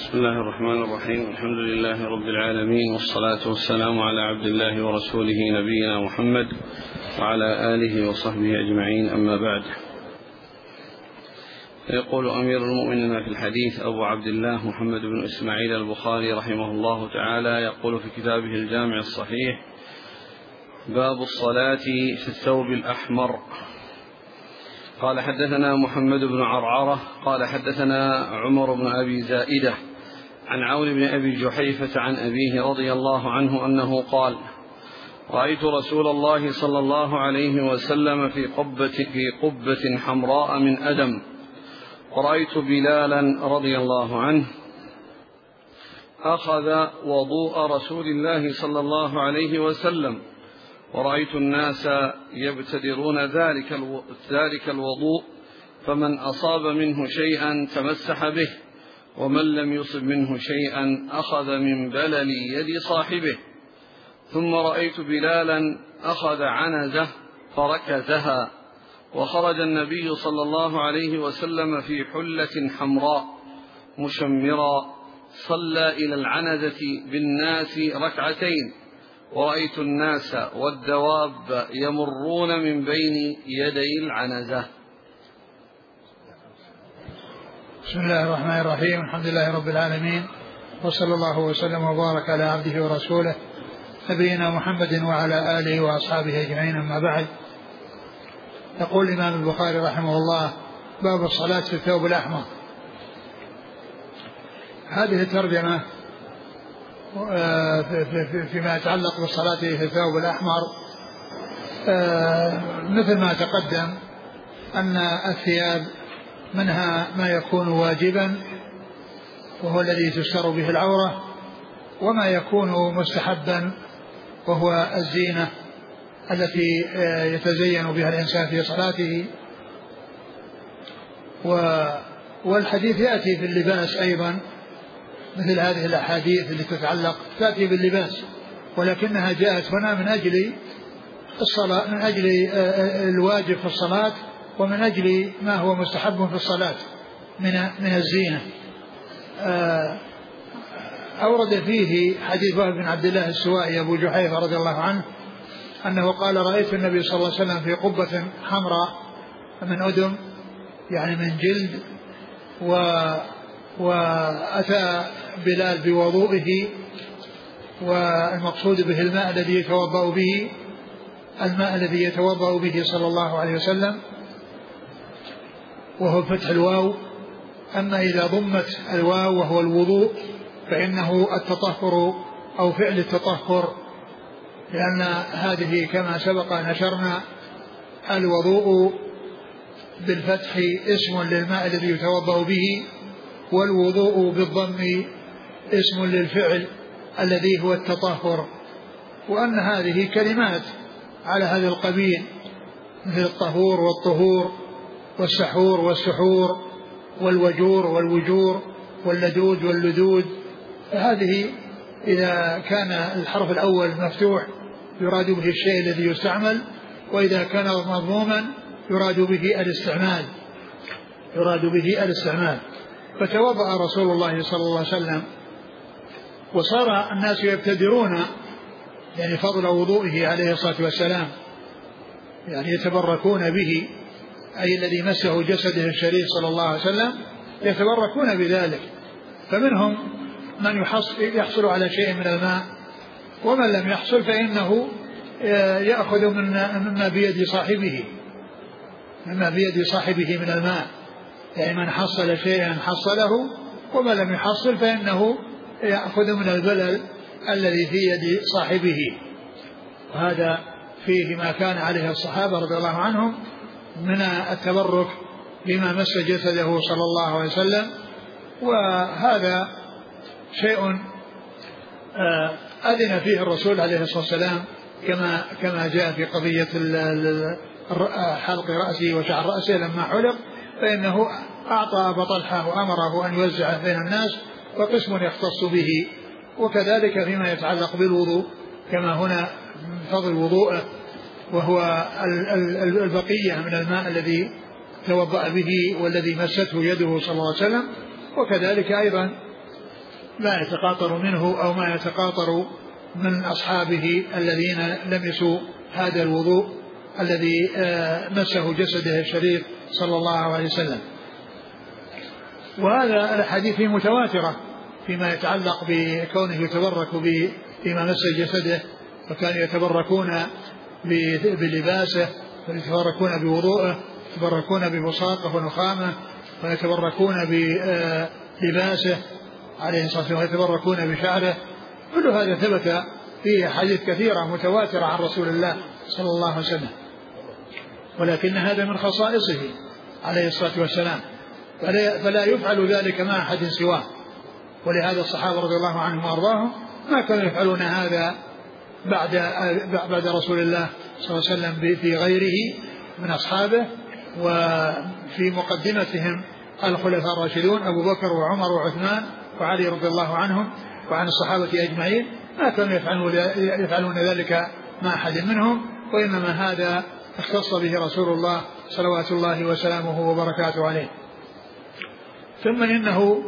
بسم الله الرحمن الرحيم. الحمد لله رب العالمين، والصلاة والسلام على عبد الله ورسوله نبينا محمد وعلى آله وصحبه أجمعين، أما بعد. يقول أمير المؤمنين في الحديث أبو عبد الله محمد بن إسماعيل البخاري رحمه الله تعالى، يقول في كتابه الجامع الصحيح: باب الصلاة في الثوب الأحمر. قال: حدثنا محمد بن عرعرة قال: حدثنا عمر بن أبي زائدة عن عون بن أبي جحيفة عن أبيه رضي الله عنه أنه قال: رأيت رسول الله صلى الله عليه وسلم في قبة حمراء من أدم، ورأيت بلالا رضي الله عنه أخذ وضوء رسول الله صلى الله عليه وسلم، ورأيت الناس يبتدرون ذلك الوضوء، فمن أصاب منه شيئا تمسح به، ومن لم يصب منه شيئا أخذ من بلل يد صاحبه. ثم رأيت بلالا أخذ عنزة فركزها، وخرج النبي صلى الله عليه وسلم في حلة حمراء مشمرا، صلى إلى العنزة بالناس ركعتين، ورأيت الناس والدواب يمرون من بين يدي العنزة. بسم الله الرحمن الرحيم. الحمد لله رب العالمين، وصلى الله وسلم وبارك على عبده ورسوله نبينا محمد وعلى آله وأصحابه أجمعين، أما بعد. يقول الإمام البخاري رحمه الله: باب الصلاة في الثوب الأحمر. هذه الترجمة فيما يتعلق بالصلاة في الثوب الأحمر، مثل ما تقدم أن الثياب منها ما يكون واجبا وهو الذي تستر به العورة، وما يكون مستحبا وهو الزينة التي يتزين بها الإنسان في صلاته. والحديث يأتي في اللباس أيضا، مثل هذه الأحاديث التي تتعلق تأتي باللباس، ولكنها جاءت هنا من أجل الصلاة، من أجل الواجب في الصلاة، ومن أجل ما هو مستحب في الصلاة من الزينة. أورد فيه حديث وهب بن عبد الله السوائي أبو جحيفة رضي الله عنه أنه قال: رأيت النبي صلى الله عليه وسلم في قبة حمراء من أدم، يعني من جلد، وأتى بلال بوضوئه، والمقصود به الماء الذي يتوضأ به صلى الله عليه وسلم، وهو فتح الواو. أما إذا ضمت الواو وهو الوضوء فإنه التطهر أو فعل التطهر، لأن هذه كما سبق نشرنا الوضوء بالفتح اسم للماء الذي يتوضأ به، والوضوء بالضم اسم للفعل الذي هو التطهر، وأن هذه كلمات على هذا القبيل، مثل الطهور والطهور والسحور والسحور والوجور والوجور واللدود واللدود. فهذه إذا كان الحرف الأول مفتوح يراد به الشيء الذي يستعمل، وإذا كان مضموما يراد به الاستعمال. فتوضأ رسول الله صلى الله عليه وسلم، وصار الناس يبتدرون يعني فضل وضوئه عليه الصلاة والسلام، يعني يتبركون به، أي الذي مسه جسده الشريف صلى الله عليه وسلم يتبركون بذلك. فمنهم من يحصل على شيء من الماء، ومن لم يحصل فإنه يأخذ مما بيد صاحبه من الماء، يعني من حصل شيئا حصله، ومن لم يحصل فإنه يأخذ من البلل الذي في يد صاحبه. وهذا فيه ما كان عليه الصحابة رضي الله عنهم من التبرك بما مس جسده صلى الله عليه وسلم. وهذا شيء أذن فيه الرسول عليه الصلاة والسلام، كما جاء في قضية حلق رأسه وشعر رأسه لما حلق، فإنه أعطى أبا طلحة وأمره أن يوزع بين الناس، وقسم يختص به. وكذلك فيما يتعلق بالوضوء، كما هنا فضل وضوءه وهو البقية من الماء الذي توضأ به والذي مسته يده صلى الله عليه وسلم. وكذلك أيضا ما يتقاطر منه أو ما يتقاطر من أصحابه الذين لمسوا هذا الوضوء الذي مسه جسده الشريف صلى الله عليه وسلم. وهذا الحديث متواترة فيما يتعلق بكونه يتبرك بما مس جسده، وكانوا يتبركون بلباسه، ويتبركون بوضوءه، يتبركون ببساطه ونخامه، ويتبركون بلباسه عليه الصلاة والسلام، ويتبركون بشعره. كل هذا ثبت في حديث كثيرة متواترة عن رسول الله صلى الله عليه وسلم، ولكن هذا من خصائصه عليه الصلاة والسلام، فلا يفعل ذلك مع أحد سواه. ولهذا الصحابة رضي الله عنهم وأرضاهم ما كانوا يفعلون هذا بعد رسول الله صلى الله عليه وسلم في غيره من أصحابه. وفي مقدمتهم الخلفاء الراشدون أبو بكر وعمر وعثمان وعلي رضي الله عنهم وعن الصحابة أجمعين، ما كانوا يفعلون ذلك مع أحد منهم، وإنما هذا اختص به رسول الله صلوات الله وسلامه وبركاته عليه. ثم إنه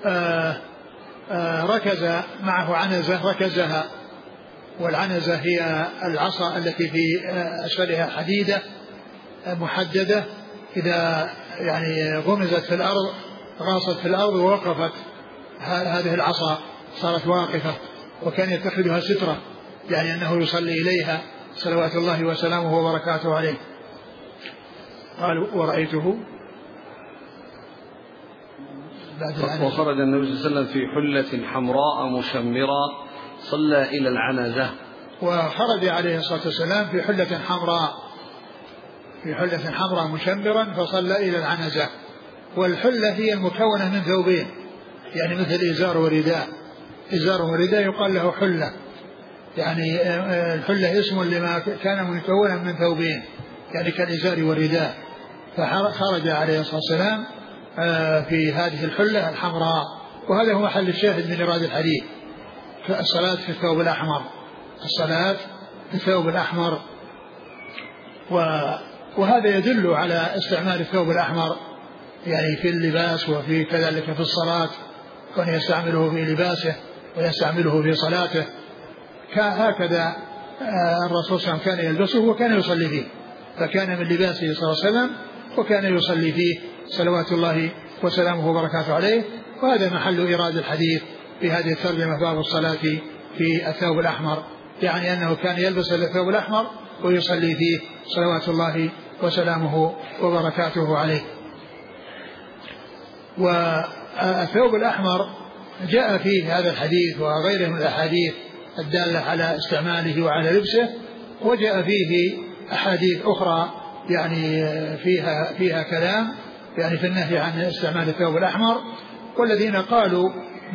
ركز معه عنزة ركزها، والعنزة هي العصا التي في أسفلها حديدة محددة، إذا يعني غمزت في الأرض غاصت في الأرض ووقفت هذه العصا صارت واقفة، وكان يتخذها سترة، يعني أنه يصلي إليها صلوات الله وسلامه وبركاته عليه. قال ورأيته وخرج النبي صلى الله عليه وسلم في حلة حمراء مشمرة صلى إلى العنزة. وخرج عليه الصلاة والسلام في حلة حمراء مشمرا فصلى إلى العنزة. والحلة هي المكونة من ثوبين، يعني مثل إزار ورداء. إزار ورداء يقال له حلة، يعني الحلة اسم لما كان مكونا من ثوبين، يعني كالإزار والرداء. فخرج عليه الصلاة والسلام في هذه الحلة الحمراء، وهذا هو محل الشاهد من إيراد الحديث، الصلاة في الثوب الأحمر، الصلاة في الثوب الأحمر. وهذا يدل على استعمال الثوب الأحمر يعني في اللباس، وفي كذلك في الصلاة، كان يستعمله في لباسه ويستعمله في صلاته. هكذا الرسول صلى الله عليه وسلم كان يلبسه وكان يصلي فيه، فكان من لباسه صلى الله عليه وسلم وكان يصلي فيه صلوات الله وسلامه وبركاته عليه. وهذا محل إيراد الحديث في هذه الترجمة، باب الصلاة في الثوب الأحمر، يعني أنه كان يلبس الثوب الأحمر ويصلي فيه صلوات الله وسلامه وبركاته عليه. والثوب الأحمر جاء فيه هذا الحديث وغيره من الأحاديث الدالة على استعماله وعلى لبسه، وجاء فيه أحاديث أخرى يعني فيها كلام يعني في النهي عن استعمال الثوب الأحمر. والذين قالوا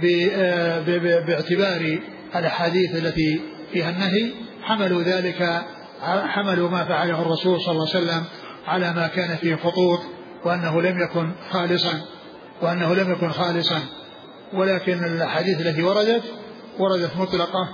باعتبار الأحاديث التي فيها النهي حملوا ما فعله الرسول صلى الله عليه وسلم على ما كان فيه خطوط، وأنه لم يكن خالصا. ولكن الأحاديث التي وردت مطلقة،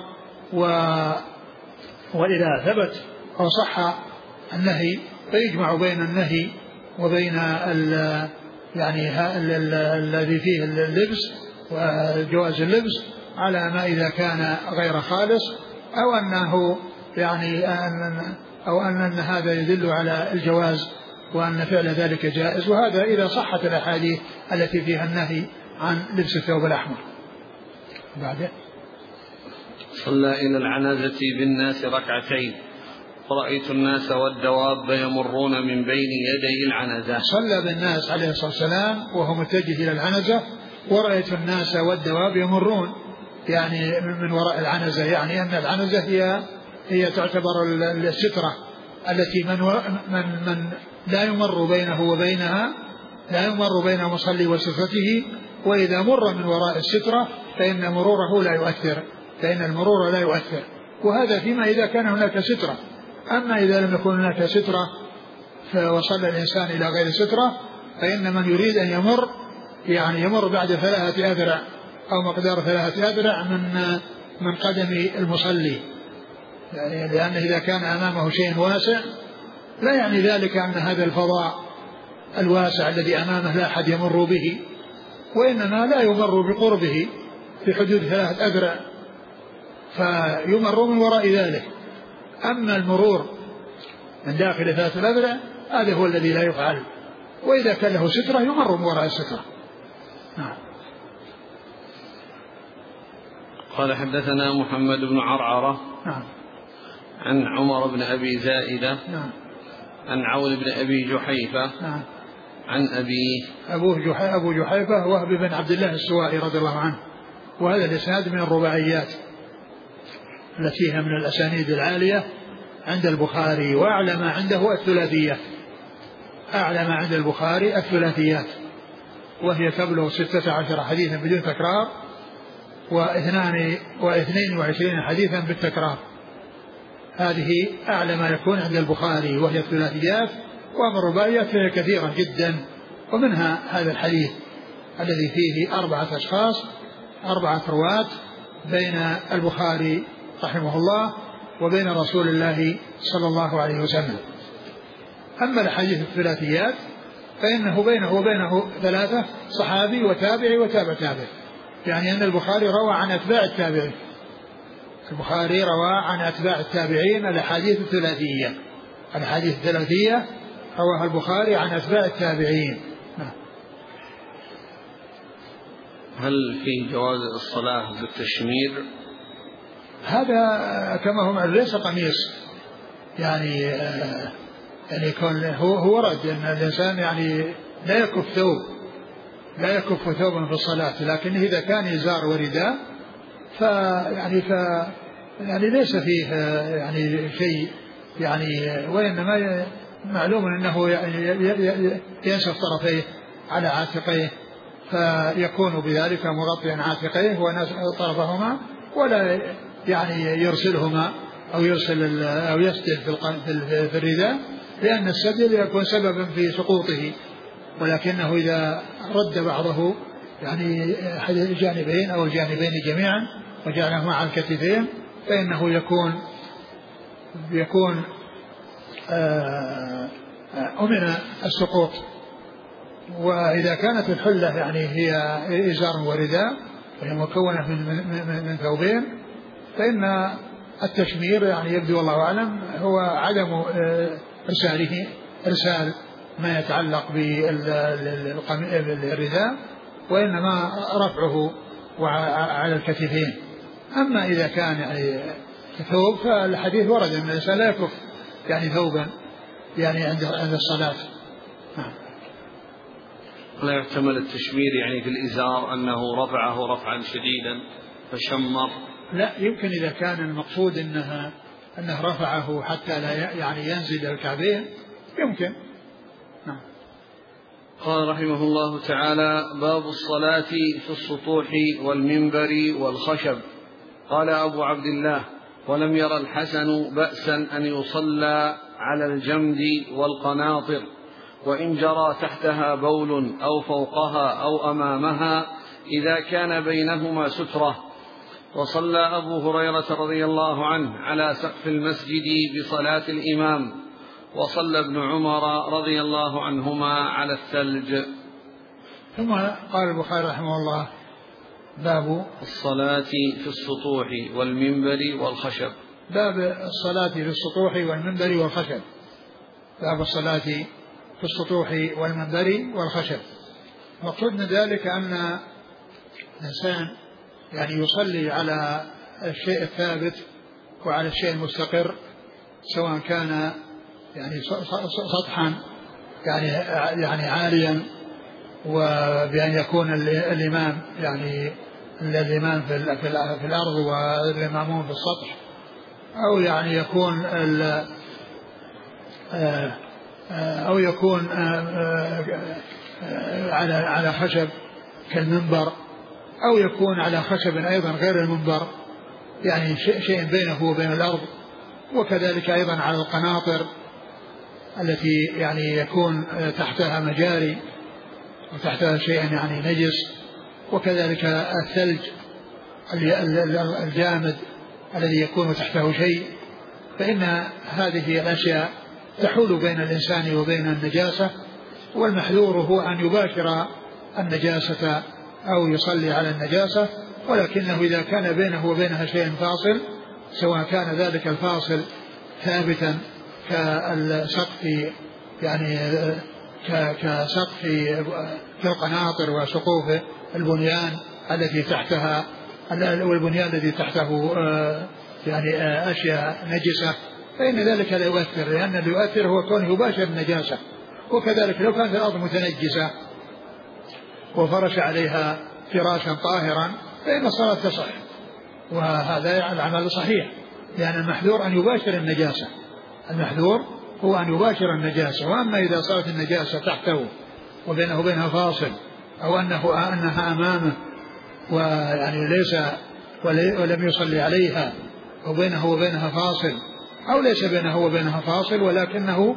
وإذا ثبت أو صح النهي فيجمع بين النهي وبين يعني الذي فيه اللبس وجواز اللبس على ما إذا كان غير خالص، أو أنه يعني أو أن هذا يدل على الجواز وأن فعل ذلك جائز. وهذا إذا صحت الأحاديث التي فيها النهي عن لبس الثوب الأحمر. بعده صلى إلى العنزة بالناس ركعتين ورأيت الناس والدواب يمرون من بين يدي العنزة. صلى بالناس عليه الصلاة والسلام وهو متجه إلى العنزة، ورأيت الناس والدواب يمرون يعني من وراء العنزة، يعني أن العنزة هي تعتبر السترة التي من لا يمر بينه وبينها، لا يمر بين المصلي وسترته، وإذا مر من وراء السترة فإن المرور لا يؤثر. وهذا فيما إذا كان هناك سترة. أما إذا لم يكن هناك سترة وصل الإنسان إلى غير سترة، فإن من يريد أن يمر يعني يمر بعد 3 أذرع أو مقدار 3 أذرع من قدم المصلي، يعني لأنه إذا كان أمامه شيء واسع لا يعني ذلك أن هذا الفضاء الواسع الذي أمامه لا أحد يمر به، وإنما لا يمر بقربه، في حدود 3 أذرع فيمر من وراء ذلك. أما المرور من داخل 3 الأذرع هذا هو الذي لا يفعل، وإذا كان له سترة يمر من وراء السترة. قال حدثنا محمد بن عرعرة عن عمر بن أبي زائدة عن عون بن أبي جحيفة عن أبيه أبو جحيفة وهب بن عبد الله السوائي رضي الله عنه، وهذا الإسناد من الرباعيات التي هي من الأسانيد العالية عند البخاري، وأعلى ما عنده الثلاثيات، أعلى ما عند البخاري الثلاثيات، وهي تبلغ 16 حديثا بدون تكرار و22 حديثا بالتكرار. هذه أعلى ما يكون عند البخاري وهي الثلاثيات، وأما الرباعيات فهي كثيرة جدا، ومنها هذا الحديث الذي فيه 4 أشخاص 4 رواة بين البخاري رحمه الله وبين رسول الله صلى الله عليه وسلم. أما الحديث الثلاثيات فإنه بينه وبينه 3 صحابي وتابعي وتابع تابع، يعني أن البخاري روى عن أتباع التابعين، البخاري روى عن أتباع التابعين الأحاديث الثلاثية، الأحاديث الثلاثية رواها البخاري عن أتباع التابعين. هل في جواز الصلاة بالتشمير؟ هذا كما هو ليس قميص، يعني يكون هو ورد أن الإنسان يعني لا يكف ثوبا في الصلاة، لكن إذا كان إزار ورداء يعني ليس فيه يعني شيء، يعني وإنما معلوم أنه ينشف طرفيه على عاتقيه فيكون بذلك مغطيا عاتقيه وطرفهما، ولا يعني يرسلهما أو يسدل في الرداء، لأن السدل يكون سببا في سقوطه، ولكنه إذا رد بعضه يعني أحد الجانبين أو الجانبين جميعا وجعلهما على الكتفين فإنه يكون أمن السقوط. وإذا كانت الحلة يعني هي إزار ورداء وهي مكونة من ثوبين فإن التشمير يعني يبدو والله أعلم هو عدم إرسال ما يتعلق بالرداء، وإنما رفعه على الكتفين. أما إذا كان يعني ثوب فالحديث ورد أن الإنسان لا يكف يعني ثوبا يعني عند الصلاة. لا يحتمل التشمير يعني في الإزار أنه رفعه رفعا شديدا فشمر؟ لا، يمكن إذا كان المقصود أنه رفعه حتى لا يعني ينزل الكعبين يمكن. قال رحمه الله تعالى: باب الصلاة في السطوح والمنبر والخشب. قال أبو عبد الله: ولم ير الحسن بأسا أن يصلى على الجمد والقناطر، وإن جرى تحتها بول أو فوقها أو أمامها إذا كان بينهما سترة. وصلى أبو هريرة رضي الله عنه على سقف المسجد بصلاة الإمام، وصلى ابن عمر رضي الله عنهما على الثلج. ثم قال البخاري رحمه الله: باب الصلاة في السطوح والمنبر والخشب. باب الصلاة في السطوح والمنبر والخشب. باب الصلاة في السطوح والمنبر والخشب. مقصود من ذلك أن الإنسان يعني يصلي على الشيء الثابت وعلى الشيء المستقر، سواء كان يعني سطحا يعني عاليا، وبأن يكون الإمام يعني الإمام في الأرض والإمامون في السطح، أو يعني يكون على خشب كالمنبر، أو يكون على خشب أيضا غير المنبر، يعني شيء بينه وبين الأرض. وكذلك أيضا على القناطر التي يعني يكون تحتها مجاري وتحتها شيء يعني نجس. وكذلك الثلج الجامد الذي يكون تحته شيء، فإن هذه الأشياء تحول بين الإنسان وبين النجاسة، والمحذور هو أن يباشر النجاسة أو يصلي على النجاسة، ولكنه إذا كان بينه وبينها شيء فاصل، سواء كان ذلك الفاصل ثابتا كالسقف يعني كسقف القناطر وسقوف البنيان التي تحتها والبنيان الذي تحته يعني أشياء نجسة، فإن ذلك لا يؤثر، لأن اللي يؤثر هو كونه يباشر النجاسة. وكذلك لو كانت الأرض متنجسة وفرش عليها فراشا طاهرا فإن الصلاة تصح، وهذا العمل صحيح، لأن المحذور أن يباشر النجاسة، المحذور هو أن يباشر النجاسة. وأما إذا صارت النجاسة تحته وبينه وبينها فاصل، أو أنها أمامه ويعني ليس ولم يصلي عليها وبينه وبينها فاصل، أو ليس بينه وبينها فاصل ولكنه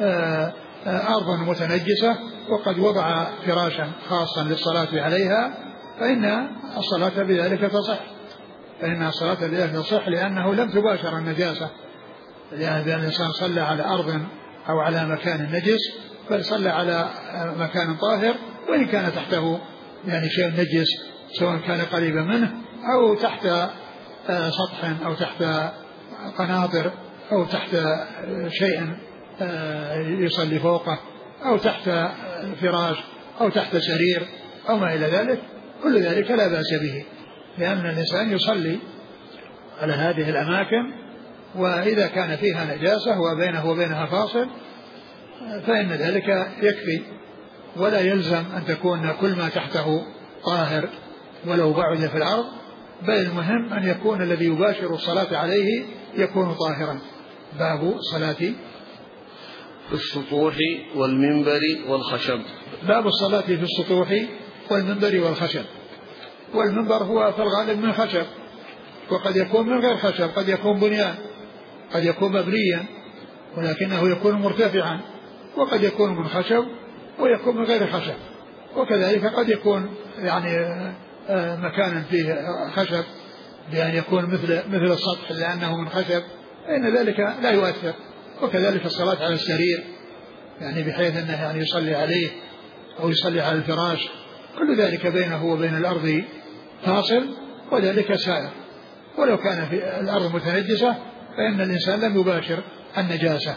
أرض متنجسة وقد وضع فراشا خاصا للصلاة عليها، فإن الصلاة بذلك تصح، فإن الصلاة بذلك تصح، لأنه لم تباشر النجاسة، لأن الإنسان صلى على أرض أو على مكان نجس، بل صلى على مكان طاهر، وإن كان تحته يعني شيء نجس سواء كان قريبا منه أو تحت سطح أو تحت قناطر أو تحت شيء يصلي فوقه أو تحت فراش أو تحت سرير أو ما إلى ذلك، كل ذلك لا بأس به، لأن الإنسان يصلي على هذه الأماكن، وإذا كان فيها نجاسة وبينه وبينها فاصل فإن ذلك يكفي، ولا يلزم أن تكون كل ما تحته طاهر ولو بعد في الأرض، بل المهم أن يكون الذي يباشر الصلاة عليه يكون طاهرا. باب صلاة في السطوح والمنبر والخشب. باب الصلاة في السطوح والمنبر والخشب. والمنبر هو في الغالب من خشب، وقد يكون من غير خشب، قد يكون بنيان، قد يكون مبنيا ولكنه يكون مرتفعا، وقد يكون من خشب ويكون من غير خشب، وكذلك قد يكون يعني مكانا فيه خشب بأن يكون مثل السطح لأنه من خشب، فإن ذلك لا يؤثر. وكذلك الصلاة على السرير يعني بحيث أنه يعني يصلي عليه أو يصلي على الفراش، كل ذلك بينه وبين الأرض فاصل، وذلك سائر، ولو كان في الأرض متنجسة فإن الإنسان لم يباشر النجاسة.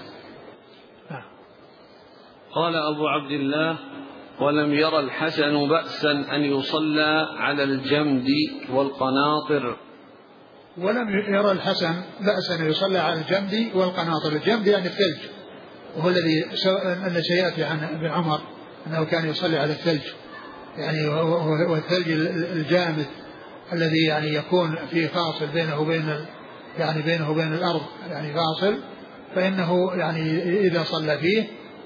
قال أبو عبد الله: ولم ير الحسن بأسا أن يصلى على الجمد والقناطر. ولم ير الحسن بأسا أن يصلى على الجمد والقناطر. الجمد يعني الثلج، وهو الذي سيأتي عن ابن عمر أنه كان يصلي على الثلج، يعني والثلج الجامد الذي يعني يكون فيه فاصل بينه وبين الأرض يعني فاصل، فإنه يعني إذا صلى فيه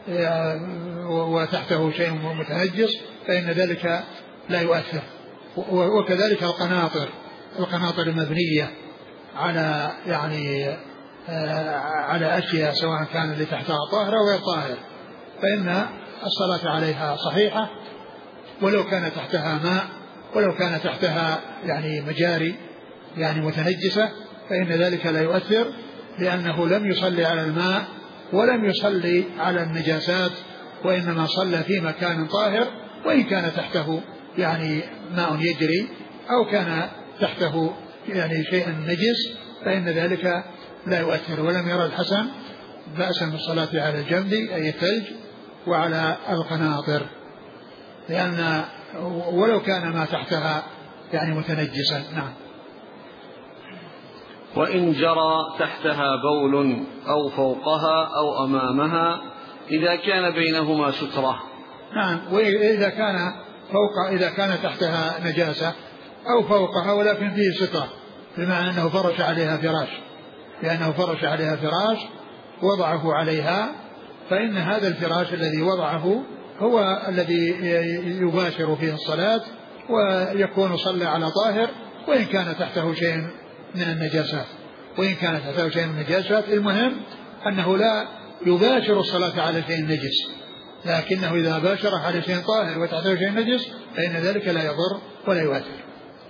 وتحته شيء متنجس فإن ذلك لا يؤثر. وكذلك القناطر المبنية على يعني على أشياء سواء كان اللي تحتها طاهرة أو غير طاهر، فإن الصلاة عليها صحيحة، ولو كان تحتها ماء، ولو كان تحتها يعني مجاري يعني متنجسة، فإن ذلك لا يؤثر، لأنه لم يصلي على الماء ولم يصلي على النجاسات، وإنما صلى في مكان طاهر، وإن كان تحته يعني ماء يجري أو كان تحته يعني شيء نجس فإن ذلك لا يؤثر. ولم يرى الحسن بأسا بالصلاة على الجمد أي الثلج وعلى القناطر، لأن ولو كان ما تحتها يعني متنجسا. نعم. وإن جرى تحتها بول أو فوقها أو أمامها إذا كان بينهما سترة. نعم. وإذا كان تحتها نجاسة أو فوقها ولكن فيه سترة، بمعنى أنه فرش عليها فراش، لأنه فرش عليها فراش وضعه عليها، فإن هذا الفراش الذي وضعه هو الذي يباشر فيه الصلاة، ويكون صلى على طاهر وإن كان تحته شيء من النجاسات. المهم أنه لا يباشر الصلاة على شيء نجس، لكنه إذا باشر على شيء طاهر وتحته شيء نجس فإن ذلك لا يضر ولا يؤثر.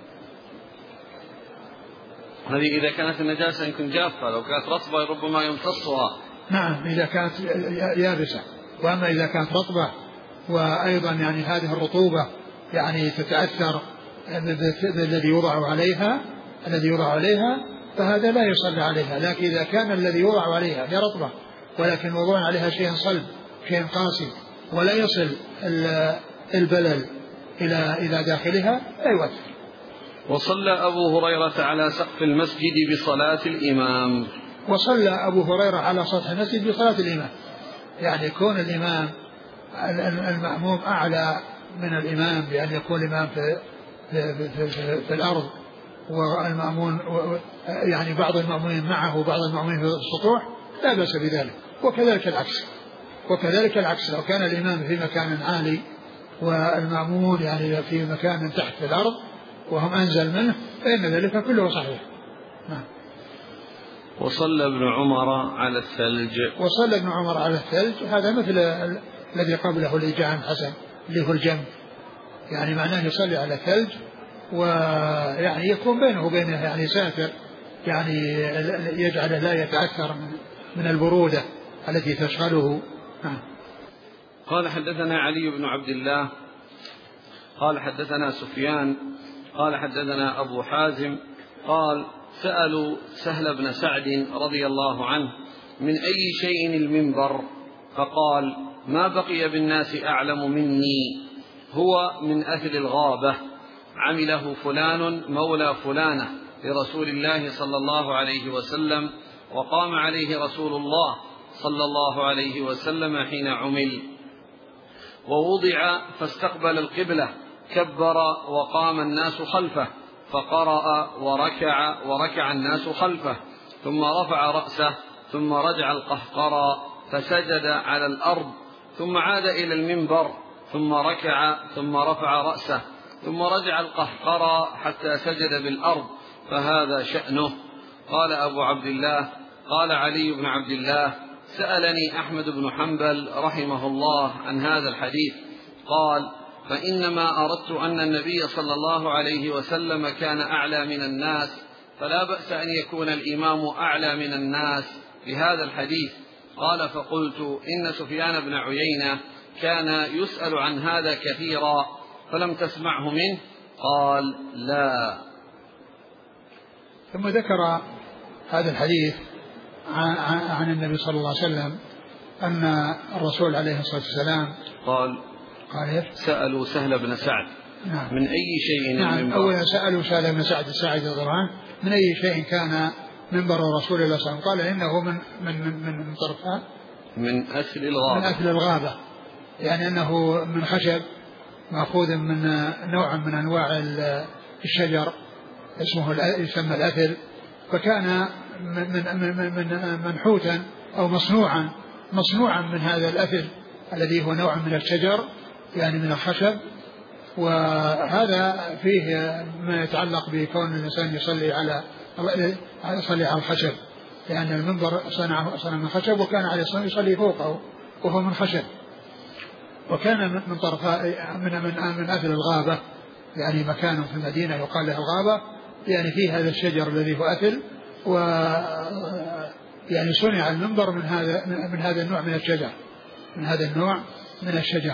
هذه إذا كانت النجاسة يمكن جافة، لو كانت رطبة ربما يمتصها. نعم إذا كانت يابسة، وأما إذا كانت رطبة وأيضا يعني هذه الرطوبة يعني تتأثر بالذي يوضع عليها فهذا لا يصلى عليها. لكن إذا كان الذي يوضع عليها هي رطبة ولكن وضع عليها شيء صلب شيء قاسي ولا يصل البلل إلى داخلها لا يؤثر. وصلى أبو هريرة على سقف المسجد بصلاة الإمام. وصلى أبو هريرة على سطح المسجد بصلاة الإمام، يعني كون الإمام المأموم أعلى من الإمام بأن يكون الإمام في الأرض والمأمون يعني بعض المأمومين معه وبعض المأمومين في السطوح لا بأس بذلك. وكذلك العكس لو كان الإمام في مكان عالي والمأمون يعني في مكان تحت في الأرض وهم أنزل منه فإن ذلك كله صحيح. وصلى ابن عمر على الثلج. هذا مثل الذي قبله اللي جاء عن حسن اللي هو الجنب، يعني معناه يصلي على الثلج ويعني يكون بينه وبينه يعني ساتر يعني يجعله لا يتأثر من البرودة التي تشغله. قال حدثنا علي بن عبد الله قال حدثنا سفيان قال حدثنا أبو حازم قال سألوا سهل بن سعد رضي الله عنه من أي شيء المنبر؟ فقال ما بقي بالناس أعلم مني، هو من أهل الغابة، عمله فلان مولى فلانة لرسول الله صلى الله عليه وسلم، وقام عليه رسول الله صلى الله عليه وسلم حين عمل، ووضع فاستقبل القبلة، كبر وقام الناس خلفه، فقرأ وركع الناس خلفه، ثم رفع رأسه، ثم رجع القهقرى فسجد على الأرض، ثم عاد إلى المنبر، ثم ركع، ثم رفع رأسه، ثم رجع القهقرى حتى سجد بالأرض، فهذا شأنه. قال أبو عبد الله قال علي بن عبد الله سألني أحمد بن حنبل رحمه الله عن هذا الحديث، قال فإنما أردت أن النبي صلى الله عليه وسلم كان أعلى من الناس، فلا بأس أن يكون الإمام أعلى من الناس بهذا الحديث. قال فقلت إن سفيان بن عيينة كان يسأل عن هذا كثيرا فلم تسمعه منه؟ قال لا. ثم ذكر هذا الحديث عن النبي صلى الله عليه وسلم أن الرسول عليه الصلاة والسلام قال سألوا سهل بن سعد من أي شيء المنبر؟ أولا سألوا سهل بن سعد الساعدي رضي الله عنه من أي شيء كان منبر رسول الله صلى الله عليه وسلم؟ قال إنه من طرفها من أثل الغابة، يعني أنه من خشب مأخوذ من نوع من أنواع الشجر يسمى الأثل، فكان منحوتا أو مصنوعا من هذا الأثل الذي هو نوع من الشجر يعني من الخشب. وهذا فيه ما يتعلق بكون الإنسان يصلي على الخشب، لأن المنبر صنع من خشب وكان عليه الصلاة يصلي فوقه وهو من خشب، وكان من طرفاء من أثل الغابة، يعني مكان في المدينة يقال له الغابة، يعني فيه هذا الشجر الذي هو أثل، و يعني صنع المنبر من هذا النوع من الشجر.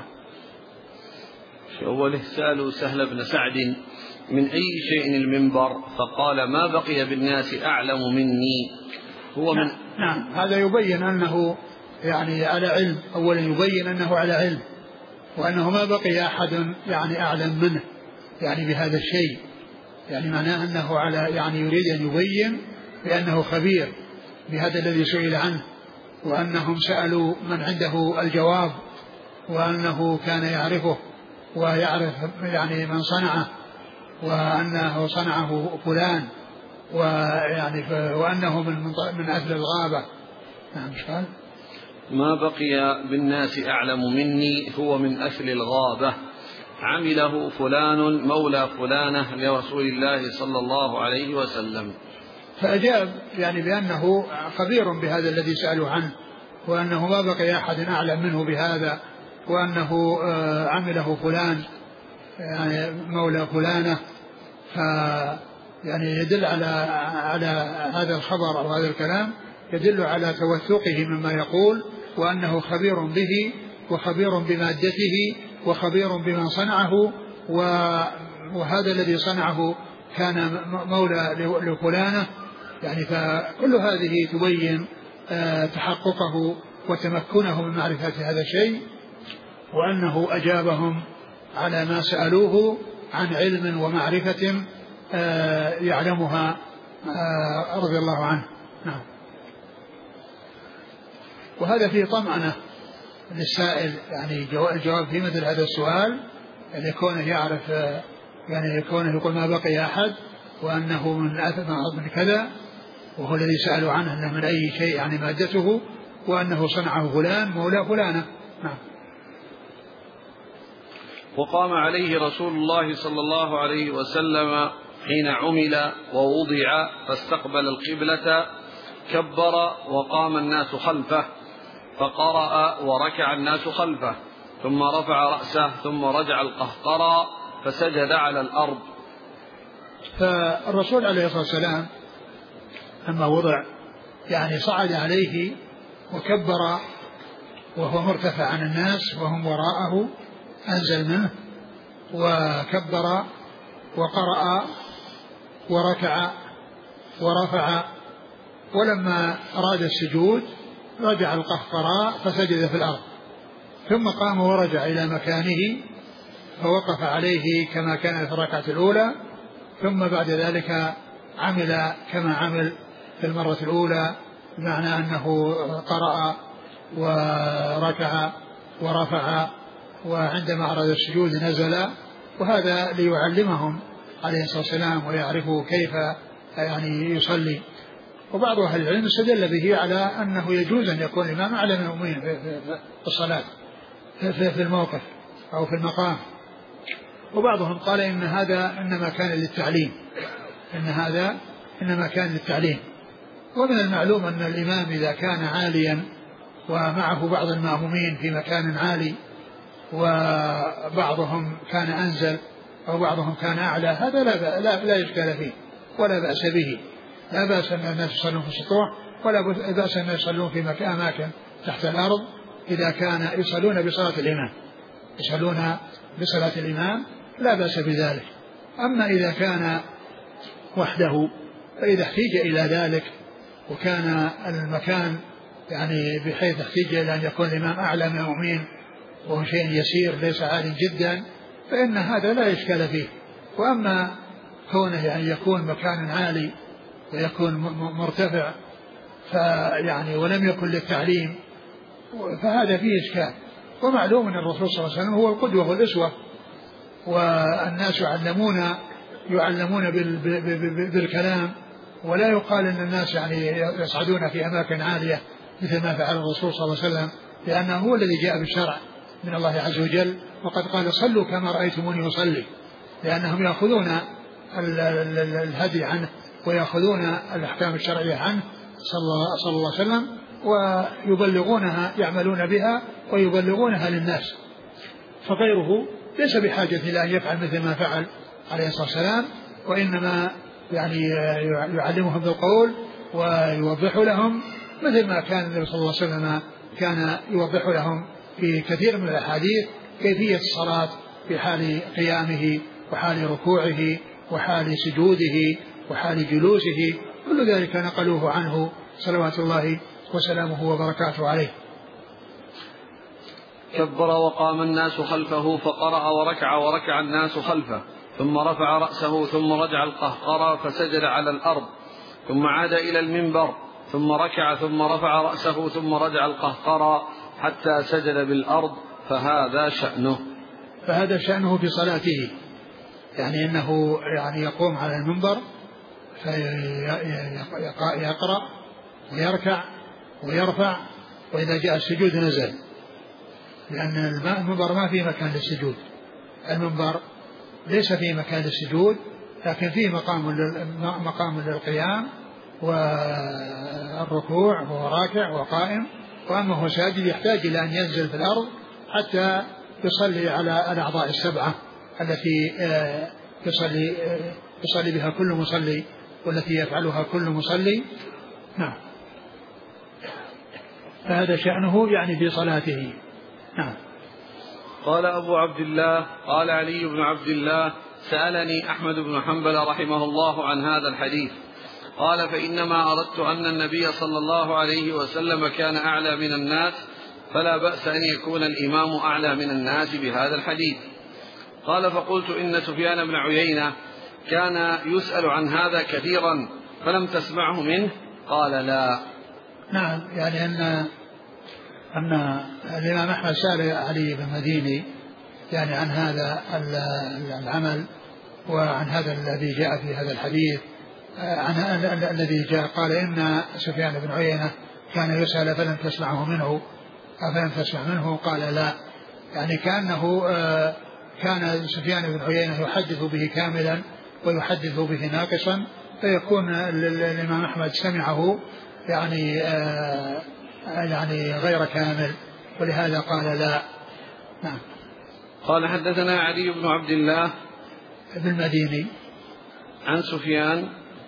في أوله سألوا سهل بن سعد من أي شيء المنبر؟ فقال ما بقي بالناس أعلم مني، هو من نعم. هذا يبين أنه يعني على علم، أولا يبين أنه على علم وأنه ما بقي أحد يعني أعلم منه يعني بهذا الشيء، يعني معناه أنه يعني يريد أن يبين بأنه خبير بهذا الذي سئل عنه، وأنهم سألوا من عنده الجواب، وأنه كان يعرفه ويعرف يعني من صنعه، وأنه صنعه فلان، وأنه من أهل الغابة. نعم. قال ما بقي بالناس أعلم مني، هو من أهل الغابة، عمله فلان مولى فلانة لرسول الله صلى الله عليه وسلم. فأجاب يعني بأنه خبير بهذا الذي سألوا عنه، وأنه ما بقي أحد أعلم منه بهذا، وأنه عمله فلان يعني مولى فلانة. يعني يدل على هذا الخبر أو هذا الكلام يدل على توثقه مما يقول، وأنه خبير به وخبير بمادته وخبير بمن صنعه وهذا الذي صنعه كان مولى لفلانة، يعني فكل هذه تبين تحققه وتمكنه من معرفة هذا الشيء، وأنه أجابهم على ما سألوه عن علم ومعرفة يعلمها رضي الله عنه. نعم. وهذا فيه طمأنة للسائل، يعني الجواب في مثل هذا السؤال، يعني كونه يعرف، يعني كونه يقول ما بقي أحد وأنه من كذا، وهو الذي سألوا عنه أنه من أي شيء يعني مادته، وأنه صنعه فلان مولى فلانة. نعم. وقام عليه رسول الله صلى الله عليه وسلم حين عمل ووضع فاستقبل القبلة، كبر وقام الناس خلفه، فقرأ وركع الناس خلفه، ثم رفع رأسه ثم رجع القهقرى فسجد على الأرض. فالرسول عليه الصلاة والسلام لما وضع يعني صعد عليه وكبر وهو مرتفع عن الناس وهم وراءه، أنزل منه وكبر وقرأ وركع ورفع، ولما أراد السجود رجع القهقراء فسجد في الأرض، ثم قام ورجع إلى مكانه فوقف عليه كما كان في الركعة الأولى، ثم بعد ذلك عمل كما عمل في المرة الأولى، بمعنى أنه قرأ وركع ورفع، وعندما أراد السجود نزل، وهذا ليعلمهم عليه الصلاة والسلام ويعرفوا كيف يعني يصلي. وبعض أهل العلم استدل به على أنه يجوز أن يكون الإمام أعلى من المؤمنين في الصلاة في الموقف أو في المقام، وبعضهم قال إن هذا إنما كان للتعليم، إن هذا إنما كان للتعليم. ومن المعلوم أن الإمام إذا كان عاليا ومعه بعض المأمومين في مكان عالي وبعضهم كان أنزل أو بعضهم كان أعلى، هذا لا إشكال فيه ولا بأس به، لا بأس أن الناس يصلون في السطوح ولا بأس أن يصلون في أماكن تحت الأرض إذا كان يصلون بصلاة الإمام، يصلون بصلاة الإمام لا بأس بذلك. أما إذا كان وحده فإذا احتيج إلى ذلك وكان المكان يعني بحيث احتيج إلى أن يكون الإمام أعلى من المؤمنين وهو شيء يسير ليس عال جدا، فإن هذا لا إشكال فيه. وأما كونه يعني يكون مكان عالي ويكون مرتفع فيعني ولم يكن للتعليم فهذا فيه إشكال. ومعلوم أن الرسول صلى الله عليه وسلم هو القدوة والأسوة، والناس يعلمون بالكلام، ولا يقال أن الناس يعني يصعدون في أماكن عالية مثل ما فعل الرسول صلى الله عليه وسلم، لأنه هو الذي جاء بالشرع من الله عز وجل، وقد قال صلوا كما رأيتموني أصلي، لأنهم يأخذون الهدي عنه ويأخذون الأحكام الشرعية عنه صلى الله عليه وسلم ويبلغونها، يعملون بها ويبلغونها للناس، فغيره ليس بحاجة إلى أن يفعل مثل ما فعل عليه الصلاة والسلام، وإنما يعني يعلمهم بالقول ويوضح لهم مثل ما كان النبي صلى الله عليه وسلم كان يوضح لهم في كثير من الأحاديث كيفية الصلاة في حال قيامه وحال ركوعه وحال سجوده وحال جلوسه، كل ذلك نقلوه عنه صلوات الله وسلامه وبركاته عليه. كبر وقام الناس خلفه فقرأ وركع الناس خلفه، ثم رفع رأسه ثم رجع القهقرى فسجد على الأرض، ثم عاد إلى المنبر ثم ركع ثم رفع رأسه ثم رجع القهقرى حتى سجد بالأرض، فهذا شأنه في صلاته، يعني إنه يعني يقوم على المنبر فيقرأ ويركع ويرفع، وإذا جاء السجود نزل، لأن المنبر ما فيه مكان للسجود، المنبر ليس فيه مكان للسجود، لكن فيه مقام للقيام والركوع وهو راكع وقائم، وأما هو ساجد يحتاج إلى أن ينزل في الأرض حتى يصلي على الأعضاء السبعة التي يصلي بها كل مصلي والتي يفعلها كل مصلي. نعم. فهذا شأنه يعني في صلاته. نعم. قال أبو عبد الله قال علي بن عبد الله سألني أحمد بن حنبل رحمه الله عن هذا الحديث قال فإنما أردت أن النبي صلى الله عليه وسلم كان أعلى من الناس فلا بأس أن يكون الإمام أعلى من الناس بهذا الحديث. قال فقلت إن سفيان بن عيينة كان يسأل عن هذا كثيرا فلم تسمعه منه؟ قال لا. نعم، يعني أن الإمام أحمد سأل علي بن مديني يعني عن هذا العمل وعن هذا الذي جاء في هذا الحديث، عن الذي جاء قال إن سفيان بن عيينة كان يسأل فلم تسمعه منه أفلم تسمع منه؟ قال لا، يعني كأنه كان سفيان بن عيينة يحدث به كاملا ويحدث به ناقصا، فيكون الإمام أحمد سمعه يعني غير كامل، ولهذا قال لا. نعم. قال حدثنا علي بن عبد الله بن المديني عن سفيان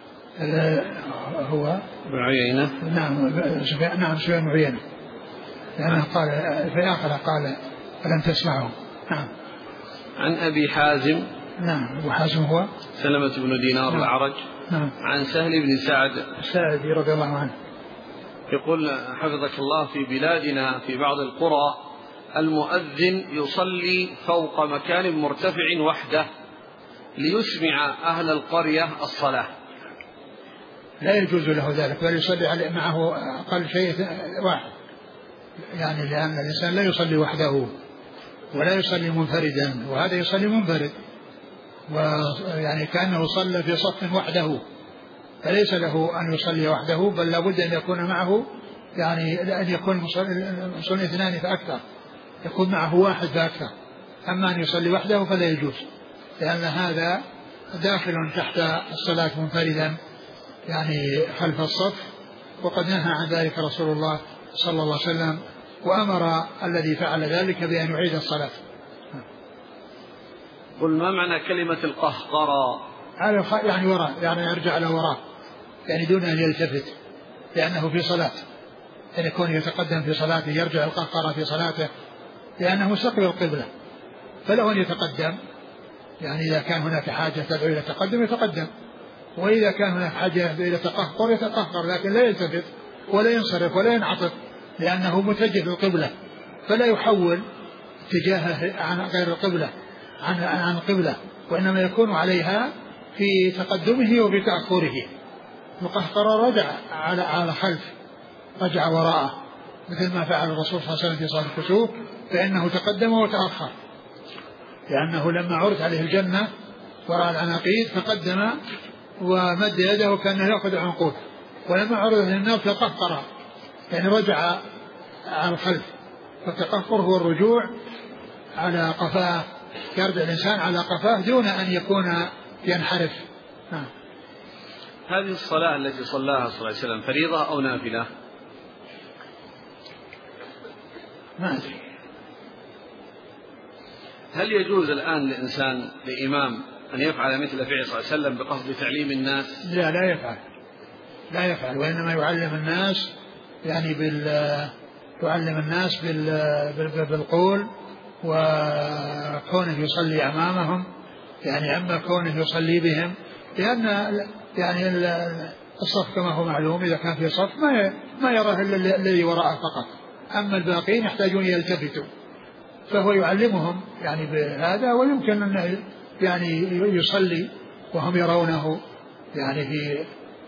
هو بن عيينة. نعم سفيان بن عيينة، لأنه قال في آخر قال فلم تسمعه. نعم. عن أبي حازم. نعم، أبو حازم هو سلمة بن دينار. نعم. الأعرج. نعم. عن سهل بن سعد الساعدي رضي الله عنه يقول حفظك الله في بلادنا في بعض القرى المؤذن يصلي فوق مكان مرتفع وحده ليسمع أهل القرية الصلاة. لا يجوز له ذلك، بل يصلي معه أقل شيء واحد، يعني لأن الإنسان لا يصلي وحده ولا يصلي منفردا، وهذا يصلي منفرد ويعني كأنه صلى في صف وحده، فليس له أن يصلي وحده، بل لابد أن يكون معه، يعني أن يكون مصلي اثنان فأكثر، يكون معه واحد فأكثر. أما أن يصلي وحده فلا يجوز، لأن هذا داخل تحت الصلاة منفردا يعني خلف الصف، وقد نهى عن ذلك رسول الله صلى الله عليه وسلم، وأمر الذي فعل ذلك بأن يعيد الصلاة. قل ما معنى كلمة القهقرى؟ يعني وراء، يعني يرجع على وراء، يعني دون أن يلتفت، لأنه في صلاة، يعني يكون يتقدم في صلاته، يرجع القهقرى في صلاته لأنه مستقبل القبلة، فله أن يتقدم، يعني إذا كان هناك حاجة تدعو إلى التقدم يتقدم، وإذا كان هناك حاجة إلى التقهقر يتقهقر، لكن لا يلتفت ولا ينصرف ولا ينعطف، لأنه متجه للقبلة، فلا يحول اتجاهه عن غير القبلة عن القبلة، وإنما يكون عليها في تقدمه وفي تأخره. القهقرى رجع على خلف، رجع وراءه، مثل ما فعل الرسول صلى الله عليه وسلم في صلاة الكسوف، فإنه تقدم وتأخر، لأنه لما عرض عليه الجنة وراء العناقيد تقدم ومد يده كأنه يأخذ العنقود، ولما عرض عليه النار تقهقر، يعني رجع على الخلف، فالتقهقر هو الرجوع على قفاه، يرجع الإنسان على قفاه دون أن يكون ينحرف. هذه الصلاة التي صلاها صلى الله عليه وسلم فريضة أو نافلة؟ ما أدري. هل يجوز الآن لإنسان لإمام أن يفعل مثل فعل صلى الله عليه وسلم بقصد تعليم الناس؟ لا يفعل، وإنما يعلم الناس، يعني يعلم الناس بالقول، وكونه يصلي أمامهم، يعني أما كونه يصلي بهم، لأن يعني الصف كما هو معلوم إذا كان في صف ما يراه إلا الذي وراءه فقط، أما الباقين يحتاجون يلتفتوا، فهو يعلمهم يعني بهذا، ويمكن أن يعني يصلي وهم يرونه، يعني في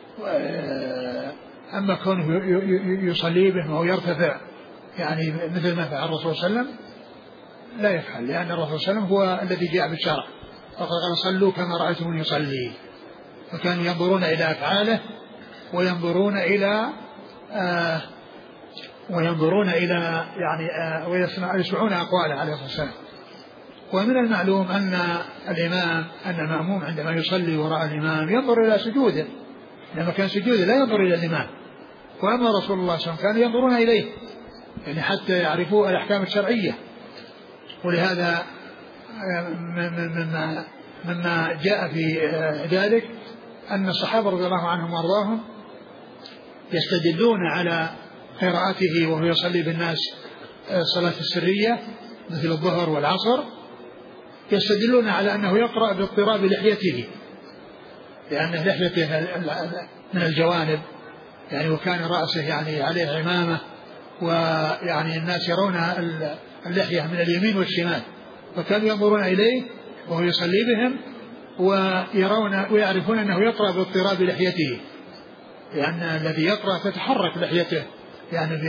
أما كونه يصلي بهم أو يرتفع يعني مثل ما فعل الرسول صلى الله عليه وسلم لا يفعل، لأن الرسول صلى الله عليه وسلم هو الذي جاء بالشرع، فقد قال صلوا كما رأيتموني يصلي، فكانوا ينظرون إلى أفعاله وينظرون إلى يعني ويسمعون أقواله عليه الصلاة والسلام. ومن المعلوم أن المأموم عندما يصلي وراء الإمام ينظر إلى سجوده، لما كان سجوده لا ينظر إلى الإمام، وأما رسول الله صلى الله عليه وسلم كانوا ينظرون إليه، يعني حتى يعرفوا الأحكام الشرعية. ولهذا مما جاء في ذلك أن الصحابة رضي الله عنهم وارضاهم يستدلون على قراءته وهو يصلي بالناس الصلاة السرية مثل الظهر والعصر يستدلون على أنه يقرأ باضطراب لحيته، لأن لحيته من الجوانب يعني، وكان رأسه يعني عليه عمامة، ويعني الناس يرون اللحية من اليمين والشمال، فكانوا ينظرون إليه وهو يصلي بهم ويعرفون أنه يقرأ باضطراب لحيته، لأن الذي يقرأ تتحرك لحيته يعني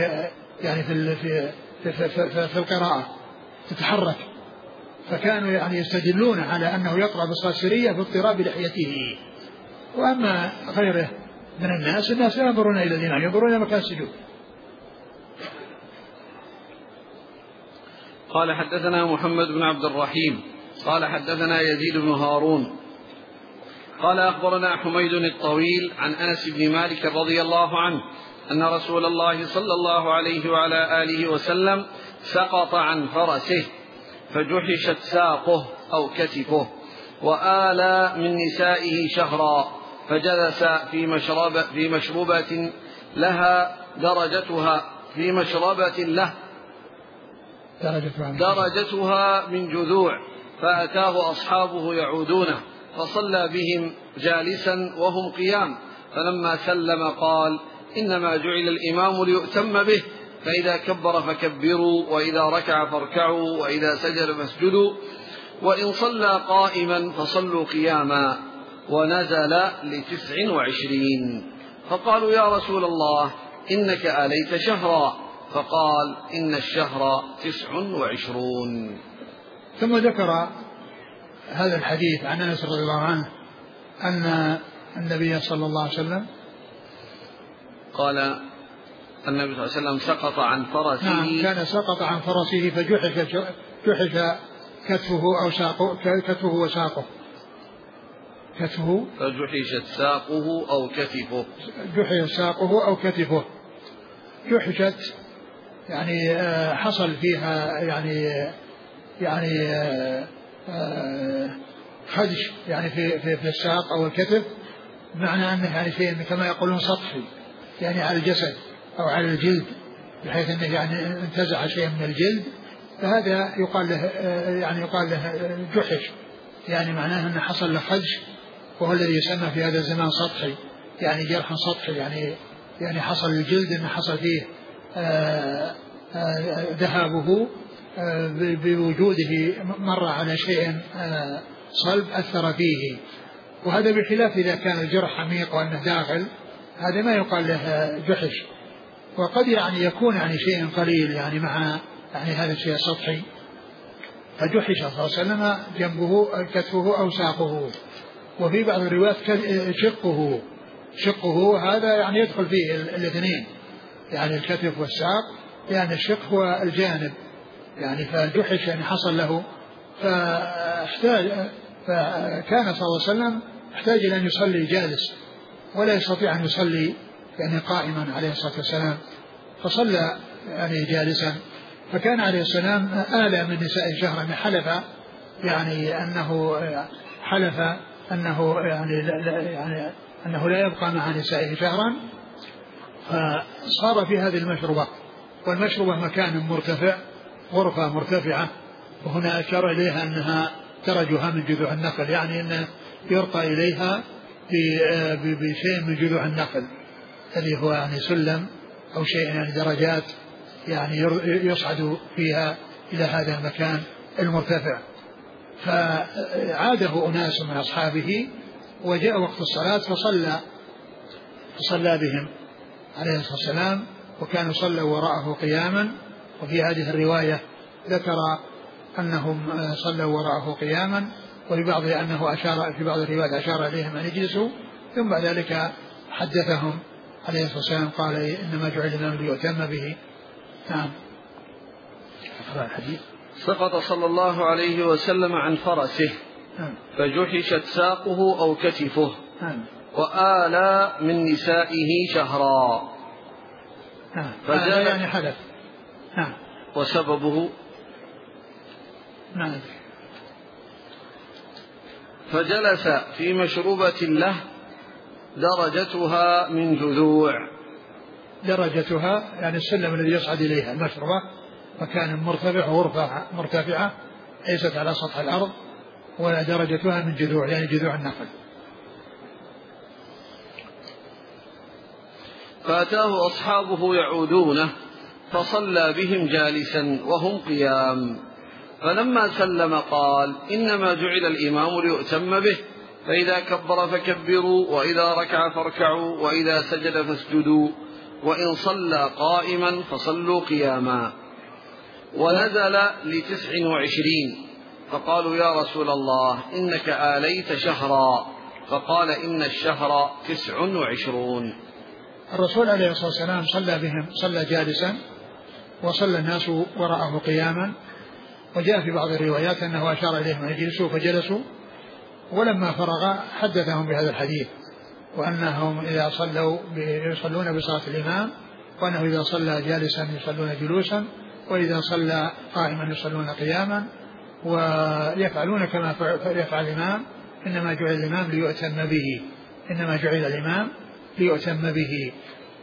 في القراءة تتحرك، فكانوا يعني يستدلون على أنه يقرأ بالصلاة السرية باضطراب لحيته. وأما غيره من الناس لا ينظرون إلى الإمام، ينظرون إلى مكان السجود. قال حدثنا محمد بن عبد الرحيم قال حدثنا يزيد بن هارون قال أخبرنا حميد الطويل عن أنس بن مالك رضي الله عنه أن رسول الله صلى الله عليه وعلى آله وسلم سقط عن فرسه فجحشت ساقه أو كتفه، وآلى من نسائه شهرا، فجلس في مشربة لها درجتها من جذوع، فأتاه أصحابه يعودونه فصلى بهم جالسا وهم قيام، فلما سلم قال: إنما جعل الإمام ليؤتم به، فإذا كبر فكبروا، وإذا ركع فاركعوا، وإذا سجد فاسجدوا، وإن صلى قائما فصلوا قياما. ونزل ل29، فقالوا: يا رسول الله إنك آليت شهرا، فقال: إن الشهر 29. ثم ذكر هذا الحديث عن أنس رضي الله عنه أن النبي صلى الله عليه وسلم قال النبي صلى الله عليه وسلم سقط عن فرسه. نعم، كان سقط عن فرسه فجحش كتفه وساقه. فجحشت ساقه أو كتفه. جحش ساقه أو كتفه. جحشت يعني حصل فيها يعني خدش يعني في الساق أو الكتف، بمعنى أنه يعني شيء كما يقولون سطحي يعني على الجسد أو على الجلد، بحيث أنه يعني انتزع شيء من الجلد، فهذا يقال له جحش، يعني معناه أنه حصل له خدش، وهو الذي يسمى في هذا الزمان سطحي، يعني جرح سطحي، يعني حصل الجلد أنه حصل فيه ذهابه بوجوده مر على شيء صلب أثر فيه. وهذا بخلاف إذا كان الجرح عميق وأنه داخل، هذا ما يقال له جحش. وقد يعني يكون يعني شيء قليل يعني مع يعني هذا الشيء السطحي. فجحش صلى الله عليه وسلم جنبه كتفه أو ساقه، وفي بعض الروايات شقه هذا يعني يدخل فيه الاثنين، يعني الكتف والساق، يعني الشق هو الجانب، يعني فجحش يعني حصل له، فكان صلى الله عليه وسلم احتاج إلى أن يصلي جالس، ولا يستطيع أن يصلي يعني قائما عليه الصلاة والسلام، فصلى يعني جالسا. فكان عليه السلام آلى من نساء شهرا، حلف أنه لا يبقى مع نسائه شهرا، فصار في هذه المشربة، والمشربة مكان مرتفع، غرفة مرتفعة، وهنا أشار إليها أنها درجها من جذوع النخل، يعني أنه يرقى إليها بشيء من جذوع النخل الذي هو يعني سلم أو شيء يعني درجات، يعني يصعد فيها إلى هذا المكان المرتفع. فعاده أناس من أصحابه، وجاء وقت الصلاة فصلى بهم عليه الصلاة والسلام، وكانوا صلوا وراءه قياما. وفي هذه الرواية ذكر أنهم صلوا وراءه قياما، وفي بعض أنه في بعض الروايات أشار إليهم أن يجلسوا، ثم بعد ذلك حدثهم عليه الصلاة والسلام قال: إنما جعل الإمام ليؤتم به. نعم. الحديث: سقط صلى الله عليه وسلم عن فرسه فجحشت ساقه أو كتفه، وآلى من نسائه شهرا. هذا يعني حدث. وسببه فجلس في مشروبة له درجتها من جذوع. درجتها يعني السلم الذي يصعد إليها المشربة، مكان مرتفع وغرفة مرتفعة ليست على سطح الأرض ولا درجتها من جذوع يعني جذوع النخل. فأتاه أصحابه يعودونه فصلى بهم جالسا وهم قيام، فلما سلم قال: إنما جعل الإمام ليؤتم به، فإذا كبر فكبروا، وإذا ركع فاركعوا، وإذا سجد فاسجدوا، وإن صلى قائما فصلوا قياما. ونزل ل29 فقالوا: يا رسول الله إنك آليت شهرا، فقال: إن الشهر 29. الرسول عليه الصلاة والسلام صلى بهم، صلى جالسا وصلى الناس وراءه قياما، وجاء في بعض الروايات أنه أشار إليهم أن يجلسوا فجلسوا، ولما فرغ حدثهم بهذا الحديث، وأنهم إذا صلوا يصلون بصلاة الإمام، وأنه إذا صلى جالسا يصلون جلوسا، وإذا صلى قائما يصلون قياما، ويفعلون كما يفعل الإمام، إنما جعل الإمام ليؤتم به، إنما جعل الإمام ليؤتم به.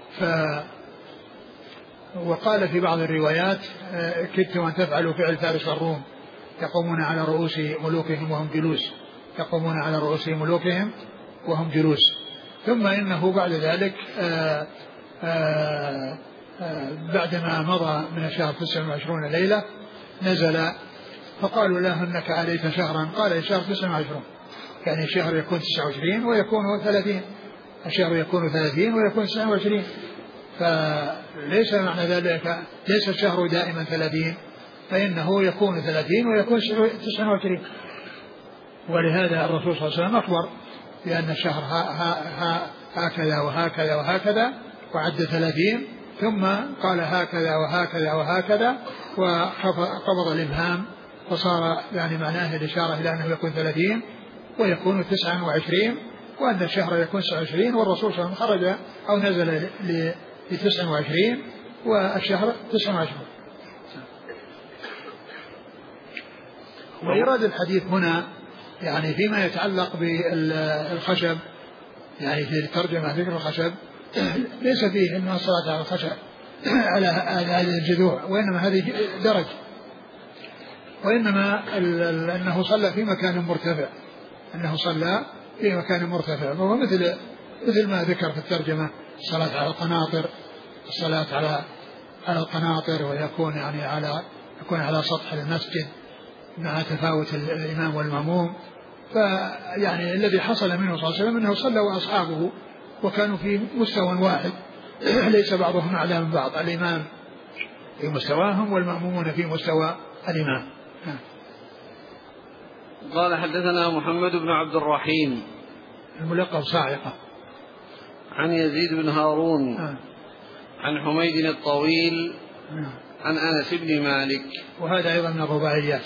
وقال في بعض الروايات: كدت أن تفعلوا فعل فارس والروم يقومون على رؤوس ملوكهم وهم جلوس، يقومون على رؤوس ملوكهم وهم جلوس. ثم إنه بعد ذلك بعدما مضى من الشهر 29 ليلة نزل، فقالوا له: إنك آليت شهرا. قال: الشهر 29، يعني الشهر يكون 29 ويكون 30، الشهر يكون 30 ويكون 29، فليس معنى ذلك ليس الشهر دائما 30، فإنه يكون 30 ويكون 29. ولهذا الرسول صلى الله عليه وسلم أخبر بأن الشهر هكذا وهكذا وهكذا، وعد 30، ثم قال هكذا وهكذا وهكذا، وقبض الإبهام، فصار يعني معناه الإشارة إلى أنه يكون 30 ويكون 29، وأن الشهر يكون 29، والرسول صلى الله عليه وسلم خرج أو نزل ل29 والشهر 29. وإيراد الحديث هنا يعني فيما يتعلق بالخشب، يعني في الترجمة ذكر الخشب، ليس فيه أنه الصلاة على الخشب على هذه الجذوع، وإنما هذه درج، وإنما أنه صلى في مكان مرتفع، أنه صلى في مكان مرتفع، وهو مثل ما ذكر في الترجمة: الصلاة على القناطر، الصلاة على القناطر، ويكون يعني يكون على سطح المسجد مع تفاوت الإمام والمأموم. فيعني الذي حصل منه صلى الله عليه وسلم أنه صلى وأصحابه وكانوا في مستوى واحد، ليس بعضهم أعلى من بعض، الإمام في مستواهم والمأمومون في مستوى الإمام. قال: حدثنا محمد بن عبد الرحيم الملقب صاعقة، عن يزيد بن هارون، عن حميد الطويل، عن أنس بن مالك، وهذا أيضا من الرباعيات.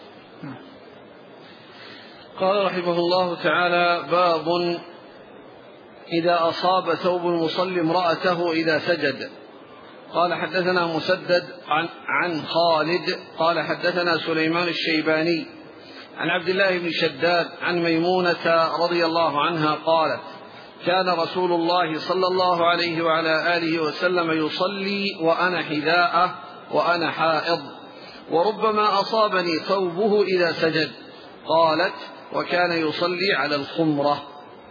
قال رحمه الله تعالى: باب إذا أصاب ثوب المصلي امرأته إذا سجد. قال: حدثنا مسدد عن خالد قال: حدثنا سليمان الشيباني عن عبد الله بن شداد عن ميمونة رضي الله عنها قالت: كان رسول الله صلى الله عليه وعلى آله وسلم يصلي وأنا حذاءه وأنا حائض، وربما أصابني ثوبه إذا سجد. قالت: وكان يصلي على الخمرة.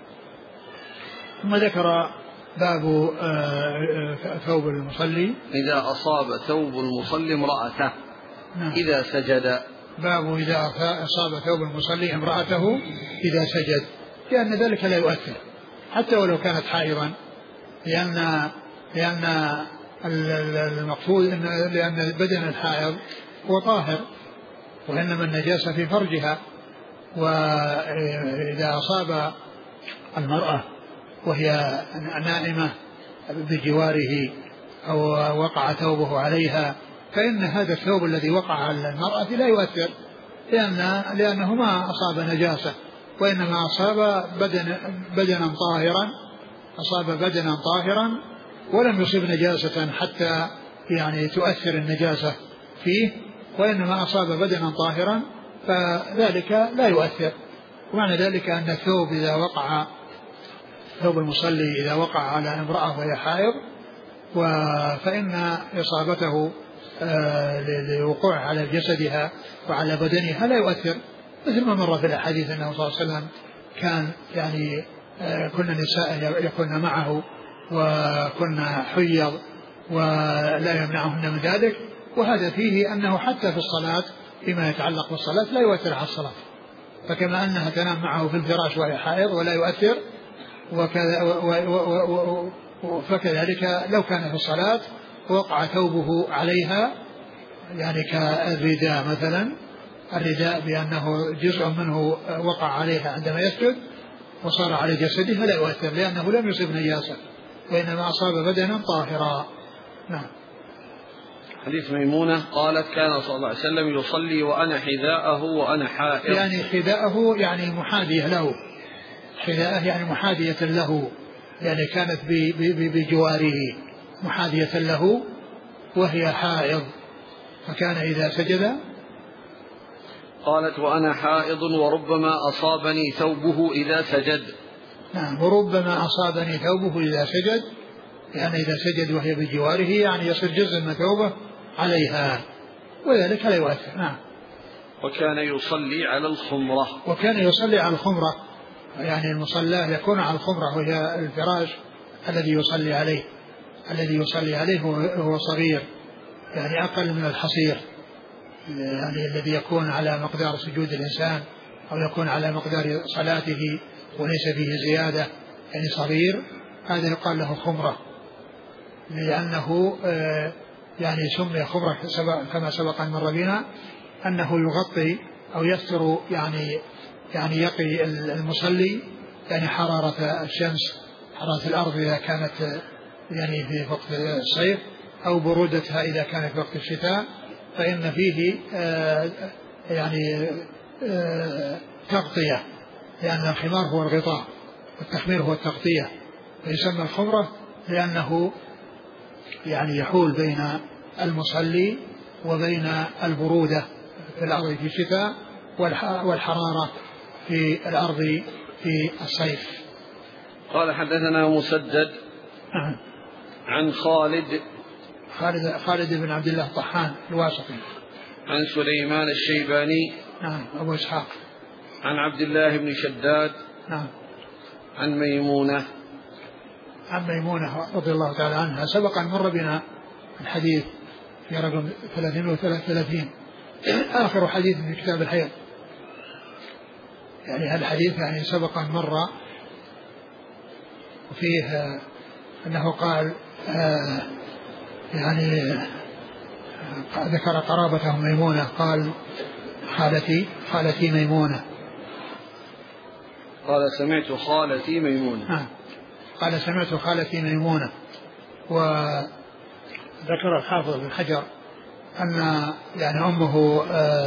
ثم ذكر باب ثوب المصلي إذا أصاب ثوب المصلي امرأته إذا سجد. باب إذا أصاب ثوب المصلي امرأته إذا سجد، لأن ذلك لا يؤثر حتى ولو كانت حائضا، لأن المقصود لأن بدن الحائض هو طاهر، وإنما النجاسة في فرجها. وإذا أصاب المرأة وهي نائمة بجواره أو وقع ثوبه عليها، فإن هذا الثوب الذي وقع على المرأة لا يؤثر، لأنه ما أصاب نجاسة، وإنما أصاب بدنا طاهرا، أصاب بدنا طاهرا ولم يصيب نجاسة حتى يعني تؤثر النجاسة فيه، وإنما أصاب بدنا طاهرا فذلك لا يؤثر. ومعنى ذلك أن الثوب إذا وقع، ثوب المصلي إذا وقع على امرأة وهي حائض فإن إصابته لوقوعه على جسدها وعلى بدنها لا يؤثر، مثل ما مر في الأحاديث أنه صلى الله عليه وسلم كان يعني كنا نساء يكون معه وكنا حيض ولا يمنعهن من ذلك، وهذا فيه أنه حتى في الصلاة فيما يتعلق بالصلاة لا يؤثر على الصلاة، فكما أنها تنام معه في الفراش وهي حائض ولا يؤثر، فكذلك لو كان في الصلاة وقع ثوبه عليها يعني كالرداء مثلا، الرداء بأنه جزء منه وقع عليها عندما يسجد وصار على جسده لا يؤثر، لأنه لم يصب نجاسة وإنما أصاب بدنا طاهرا. نعم. حديث ميمونة قالت كان صلى الله عليه وسلم يصلي وأنا حذاءه وأنا حائض. يعني حذاءه يعني محاذية له، حذاءه يعني محاذية له، يعني كانت بجواره محاذية له وهي حائض، فكان إذا سجد. قالت وأنا حائض وربما أصابني ثوبه إذا سجد. نعم، وربما أصابني ثوبه إذا سجد، يعني إذا سجد وهي بجواره يعني يصير جزء من ثوبه عليها وذلك لا يؤثر. نعم. وكان يصلي على الخمرة. وكان يصلي على الخمرة، يعني المصلى يكون على الخمرة وهي الفراش الذي يصلي عليه، الذي يصلي عليه هو صغير يعني أقل من الحصير، يعني الذي يكون على مقدار سجود الإنسان أو يكون على مقدار صلاته وليس فيه زيادة، يعني صغير، هذا يقال له خمرة، لأنه يعني سمي خمرة كما سبق أن مر بنا أنه يغطي أو يستر يعني يقي المصلي يعني حرارة الشمس، حرارة الأرض إذا كانت يعني في وقت الصيف، أو برودتها إذا كانت في وقت الشتاء، فإن فيه يعني تغطية، لأن الخمار هو الغطاء والتخمير هو التغطية، فيسمى الخمرة لأنه يعني يحول بين المصلي وبين البرودة في الأرض في الشتاء والحرارة في الأرض في الصيف. قال حدثنا مسدد عن خالد بن عبد الله الطحان الواسطي، عن سليمان الشيباني نعم أبو إسحاق، عن عبد الله بن شداد نعم عن ميمونة رضي الله تعالى عنها، سبق أن مر بنا الحديث في رقم 333 آخر حديث في كتاب الحيض، يعني هذا الحديث يعني سبق أن مر، وفيه أنه قال يعني ذكر قرابته ميمونة، قال خالتي ميمونة، قال سمعت خالتي ميمونة، قال سمعت خالتي ميمونة. وذكر الحافظ بن حجر أن يعني أمه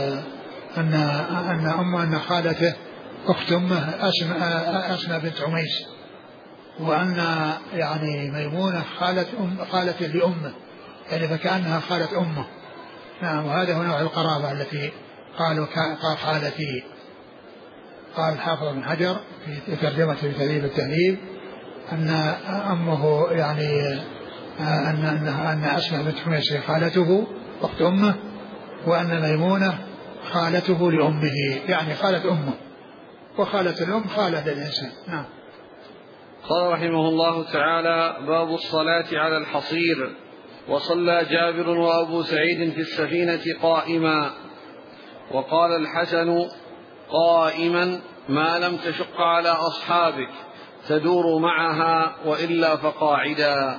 أن خالته أخت أمه أسماء بنت عميس، وأن يعني ميمونة خالة لأمه، يعني فكأنها خالة أمه. نعم، وهذا هو نوع القرابة التي قال خالتي. قال الحافظ بن حجر في ترجمة في تهذيب التهذيب أن أمه يعني أن أسماء بنت عميس خالته أخت أمه، وأن ميمونة خالته لأمه، يعني خالة أمه، وخالة الأم خالة للإنسان. نعم. قال رحمه الله تعالى: باب الصلاة على الحصير. وصلى جابر وأبو سعيد في السفينة قائما. وقال الحسن: قائما ما لم تشق على أصحابك تدور معها، وإلا فقاعدا.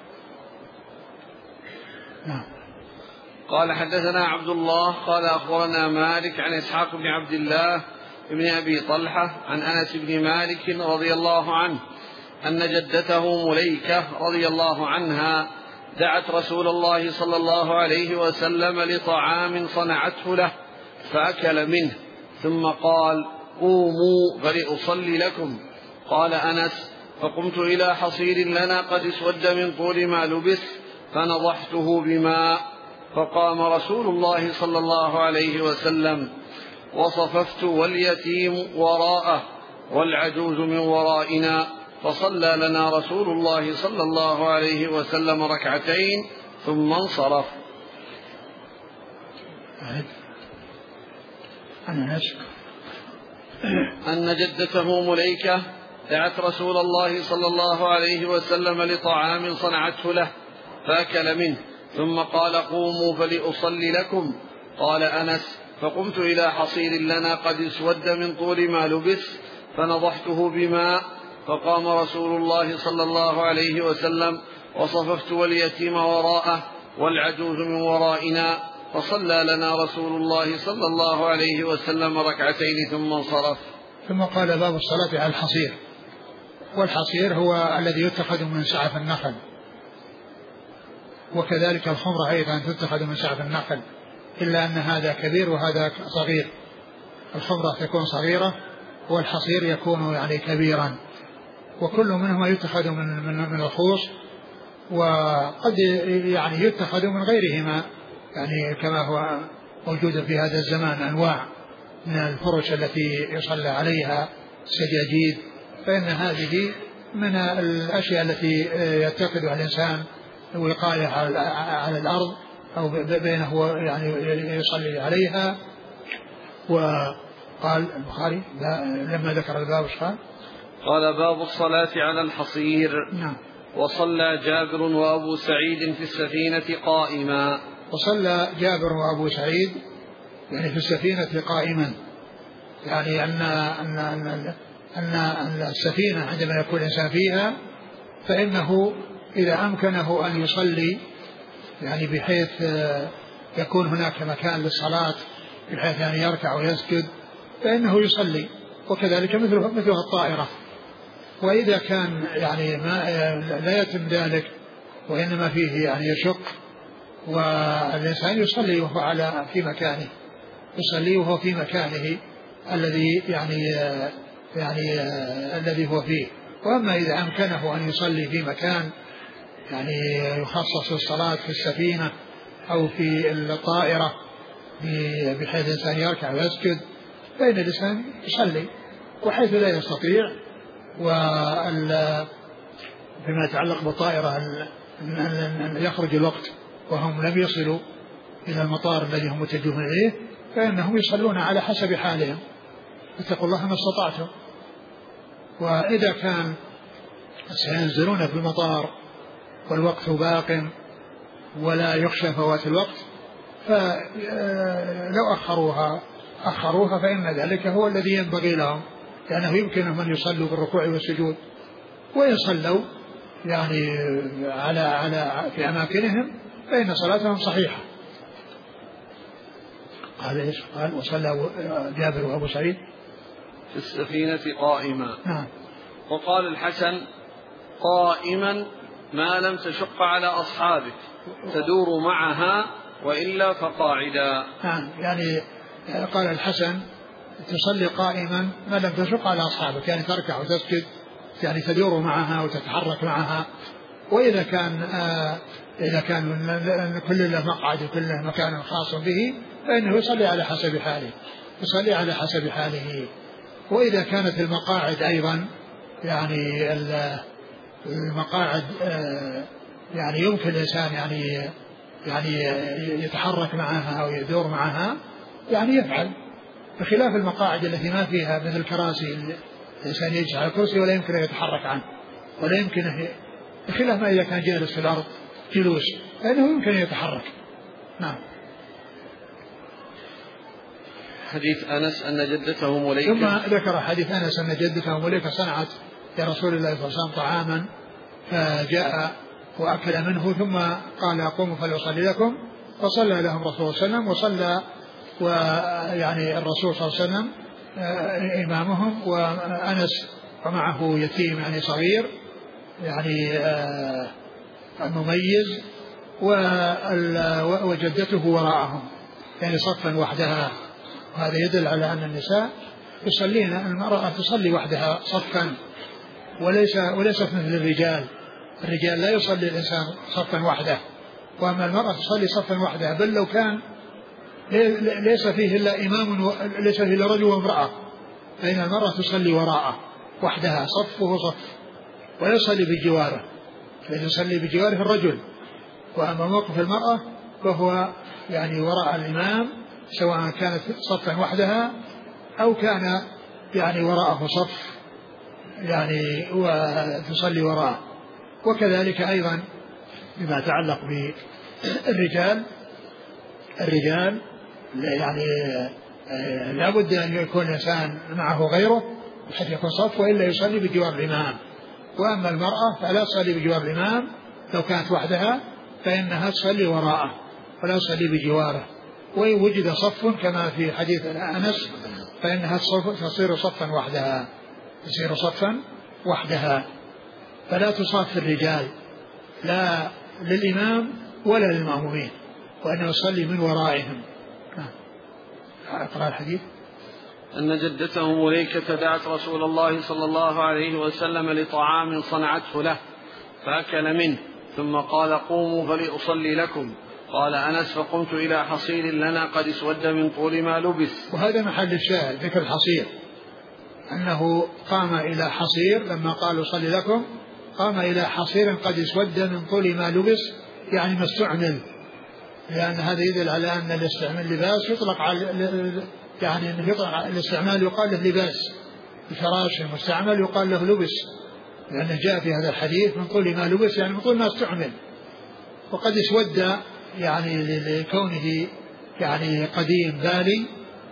قال حدثنا عبد الله قال أخبرنا مالك عن إسحاق بن عبد الله بن أبي طلحة عن أنس بن مالك رضي الله عنه أن جدته مليكة رضي الله عنها دعت رسول الله صلى الله عليه وسلم لطعام صنعته له فأكل منه، ثم قال: قوموا فلأصلي لكم. قال أنس: فقمت إلى حصير لنا قد اسود من طول ما لبث فنضحته بماء، فقام رسول الله صلى الله عليه وسلم وصففت واليتيم وراءه والعجوز من ورائنا، فصلى لنا رسول الله صلى الله عليه وسلم ركعتين ثم انصرف. أن جدته مليكة دعت رسول الله صلى الله عليه وسلم لطعام صنعته له فأكل منه ثم قال قوموا فلأصلي لكم. قال أنس فقمت إلى حصير لنا قد اسود من طول ما لبس فنضحته بماء فقام رسول الله صلى الله عليه وسلم وصففت واليتيم وراءه والعجوز من ورائنا فصلى لنا رسول الله صلى الله عليه وسلم ركعتين ثم انصرف. ثم قال باب الصلاة على الحصير. والحصير هو الذي يتخذ من سعف النخل، وكذلك الخمرة أيضا تتخذ من سعف النخل، إلا أن هذا كبير وهذا صغير. الخمرة تكون صغيرة والحصير يكون يعني كبيرا، وكل منهما يتخذ من الخوص، وقد يعني يتخذ من غيرهما، يعني كما هو موجود في هذا الزمان أنواع من الفرش التي يصلى عليها سجاجيد، فإن هذه من الأشياء التي يتخذها الإنسان وقاية على الأرض أو بينه يعني يصلي عليها. وقال البخاري لما ذكر الباب قال باب الصلاة على الحصير. نعم. وصلى جابر وأبو سعيد في السفينة قائما. وصلى جابر وأبو سعيد يعني في السفينة قائما، يعني أن السفينة عندما يكون الإنسان فيها فإنه إذا أمكنه أن يصلي يعني بحيث يكون هناك مكان للصلاة بحيث أن يركع ويسجد فإنه يصلي، وكذلك مثلها الطائرة. وإذا كان يعني ما لا يتم ذلك وإنما فيه يعني يشق، والإنسان يصلي وهو في مكانه، يصلي وهو في مكانه الذي يعني الذي هو فيه. وأما إذا أمكنه أن يصلي في مكان يعني يخصص الصلاة في السفينة أو في الطائرة بحيث الإنسان يركع ويسجد فإن الإنسان يصلي، وحيث لا يستطيع فيما يتعلق بالطائرة أن يخرج الوقت وهم لم يصلوا إلى المطار الذي هم متجهون إليه فإنهم يصلون على حسب حالهم، اتقوا الله ما استطعتم. وإذا كان سينزلون في المطار والوقت باق ولا يخشى فوات الوقت فلو أخروها فإن ذلك هو الذي ينبغي لهم، لأنه يمكنهم أن يصلوا بالركوع والسجود، وإن صلوا يعني في أماكنهم فإن صلاتهم صحيحة. قال وصلى جابر وأبو سعيد في السفينة قائما. نعم. وقال الحسن قائما ما لم تشق على أصحابك تدور معها وإلا فقاعدا. نعم، يعني قال الحسن تصلي قائما ما لم تشق على أصحابك، يعني تركع وتسجد يعني تدور معها وتتحرك معها. وإذا كان كل له مقعد وكل له مكان خاص به فإنه يصلي على حسب حاله. وإذا كانت المقاعد أيضا يعني المقاعد يعني يمكن الإنسان يعني يتحرك معها أو يدور معها يعني يفعل، بخلاف المقاعد التي ما فيها مثل كراسي الإنسان يجلس على الكرسي ولا يمكن أن يتحرك عنه ولا يمكن، بخلاف ما إذا كان جالس في الأرض جلوس فإنه يمكن أن يتحرك. نعم. حديث أنس أن جدته مليكة. ثم ذكر حديث أنس أن جدته مليكة صنعت لرسول الله صلى الله عليه وسلم طعاما فجاء وأكل منه ثم قال قوموا فلأصلي لكم، فصلى لهم رسول الله صلى الله عليه وسلم وصلى ويعني الرسول صلى الله عليه وسلم إمامهم، وأنس ومعه يتيم يعني صغير يعني مميز، وجدته وراءهم يعني صفا وحدها. وهذا يدل على أن النساء يصلين، المرأة تصلي وحدها صفا وليست مثل الرجال لا يصلي الإنسان صفا وحده، وأما المرأة تصلي صفا وحدها، بل لو كان ليس فيه إلا إمام ليس فيه إلا رجل وامرأة فإن المرأة تصلي وراءه وحدها صفه صف ولا يصلي بجواره، فيصلي بجواره الرجل. وأما موقف المرأة فهو يعني وراء الإمام سواء كانت صفا وحدها أو كان يعني وراءه صف يعني وتصلي وراءه. وكذلك أيضا بما يتعلق بالرجال، يعني لا بد أن يكون الإنسان معه غيره حتى يكون صف، وإلا يصلي بجوار الإمام. وأما المرأة فلا تصلي بجوار الإمام، لو كانت وحدها فإنها تصلي وراءه ولا تصلي بجواره. وإن وجد صف كما في حديث أنس فإنها تصير صفا وحدها، فلا تصاف الرجال لا للإمام ولا للمأمومين، وأنه يصلي من ورائهم. أقرأ الحديث. أن جدته مليكة دعت رسول الله صلى الله عليه وسلم لطعام صنعته له فأكل منه، ثم قال قوموا فلأصلي لكم. قال أنس فقمت إلى حصير لنا قد اسود من طول ما لبس. وهذا محل الشاهد ذكر الحصير، أنه قام إلى حصير لما قالوا صلي لكم، قام إلى حصير قد اسود من طول ما لبس، يعني ما استعمل، لأن هذا يدل على أن الاستعمال لباس يطلق على يعني الاستعمال يقال له لباس، الفراش المستعمل يقال له لبس، لأنه جاء في هذا الحديث من طول ما لبس يعني من طول ما استعمل. وقد اسود يعني لكونه يعني قديم بالي،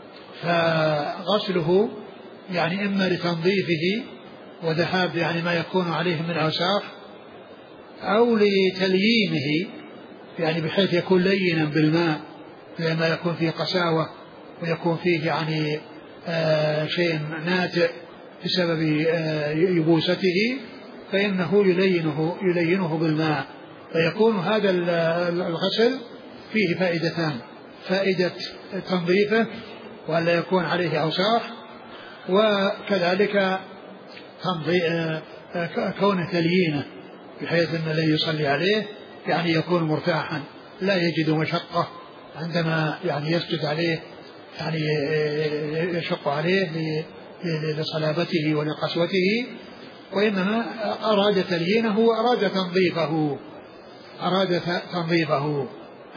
فغسله يعني إما لتنظيفه وذهاب يعني ما يكون عليه من أوساخ، أو لتليينه يعني بحيث يكون لينا بالماء لما يكون فيه قساوة ويكون فيه يعني شيء ناتئ بسبب يبوسته، فإنه يلينه بالماء، فيكون هذا الغسل فيه فائدتان: فائدة تنظيفه ولا يكون عليه أوساخ، وكذلك كونه تليينه بحيث أن الذي يصلي عليه يعني يكون مرتاحا لا يجد مشقة عندما يعني يسجد عليه، يعني يشق عليه لصلابته ولقسوته، وإنما أراد تليينه وأراد تنظيفه.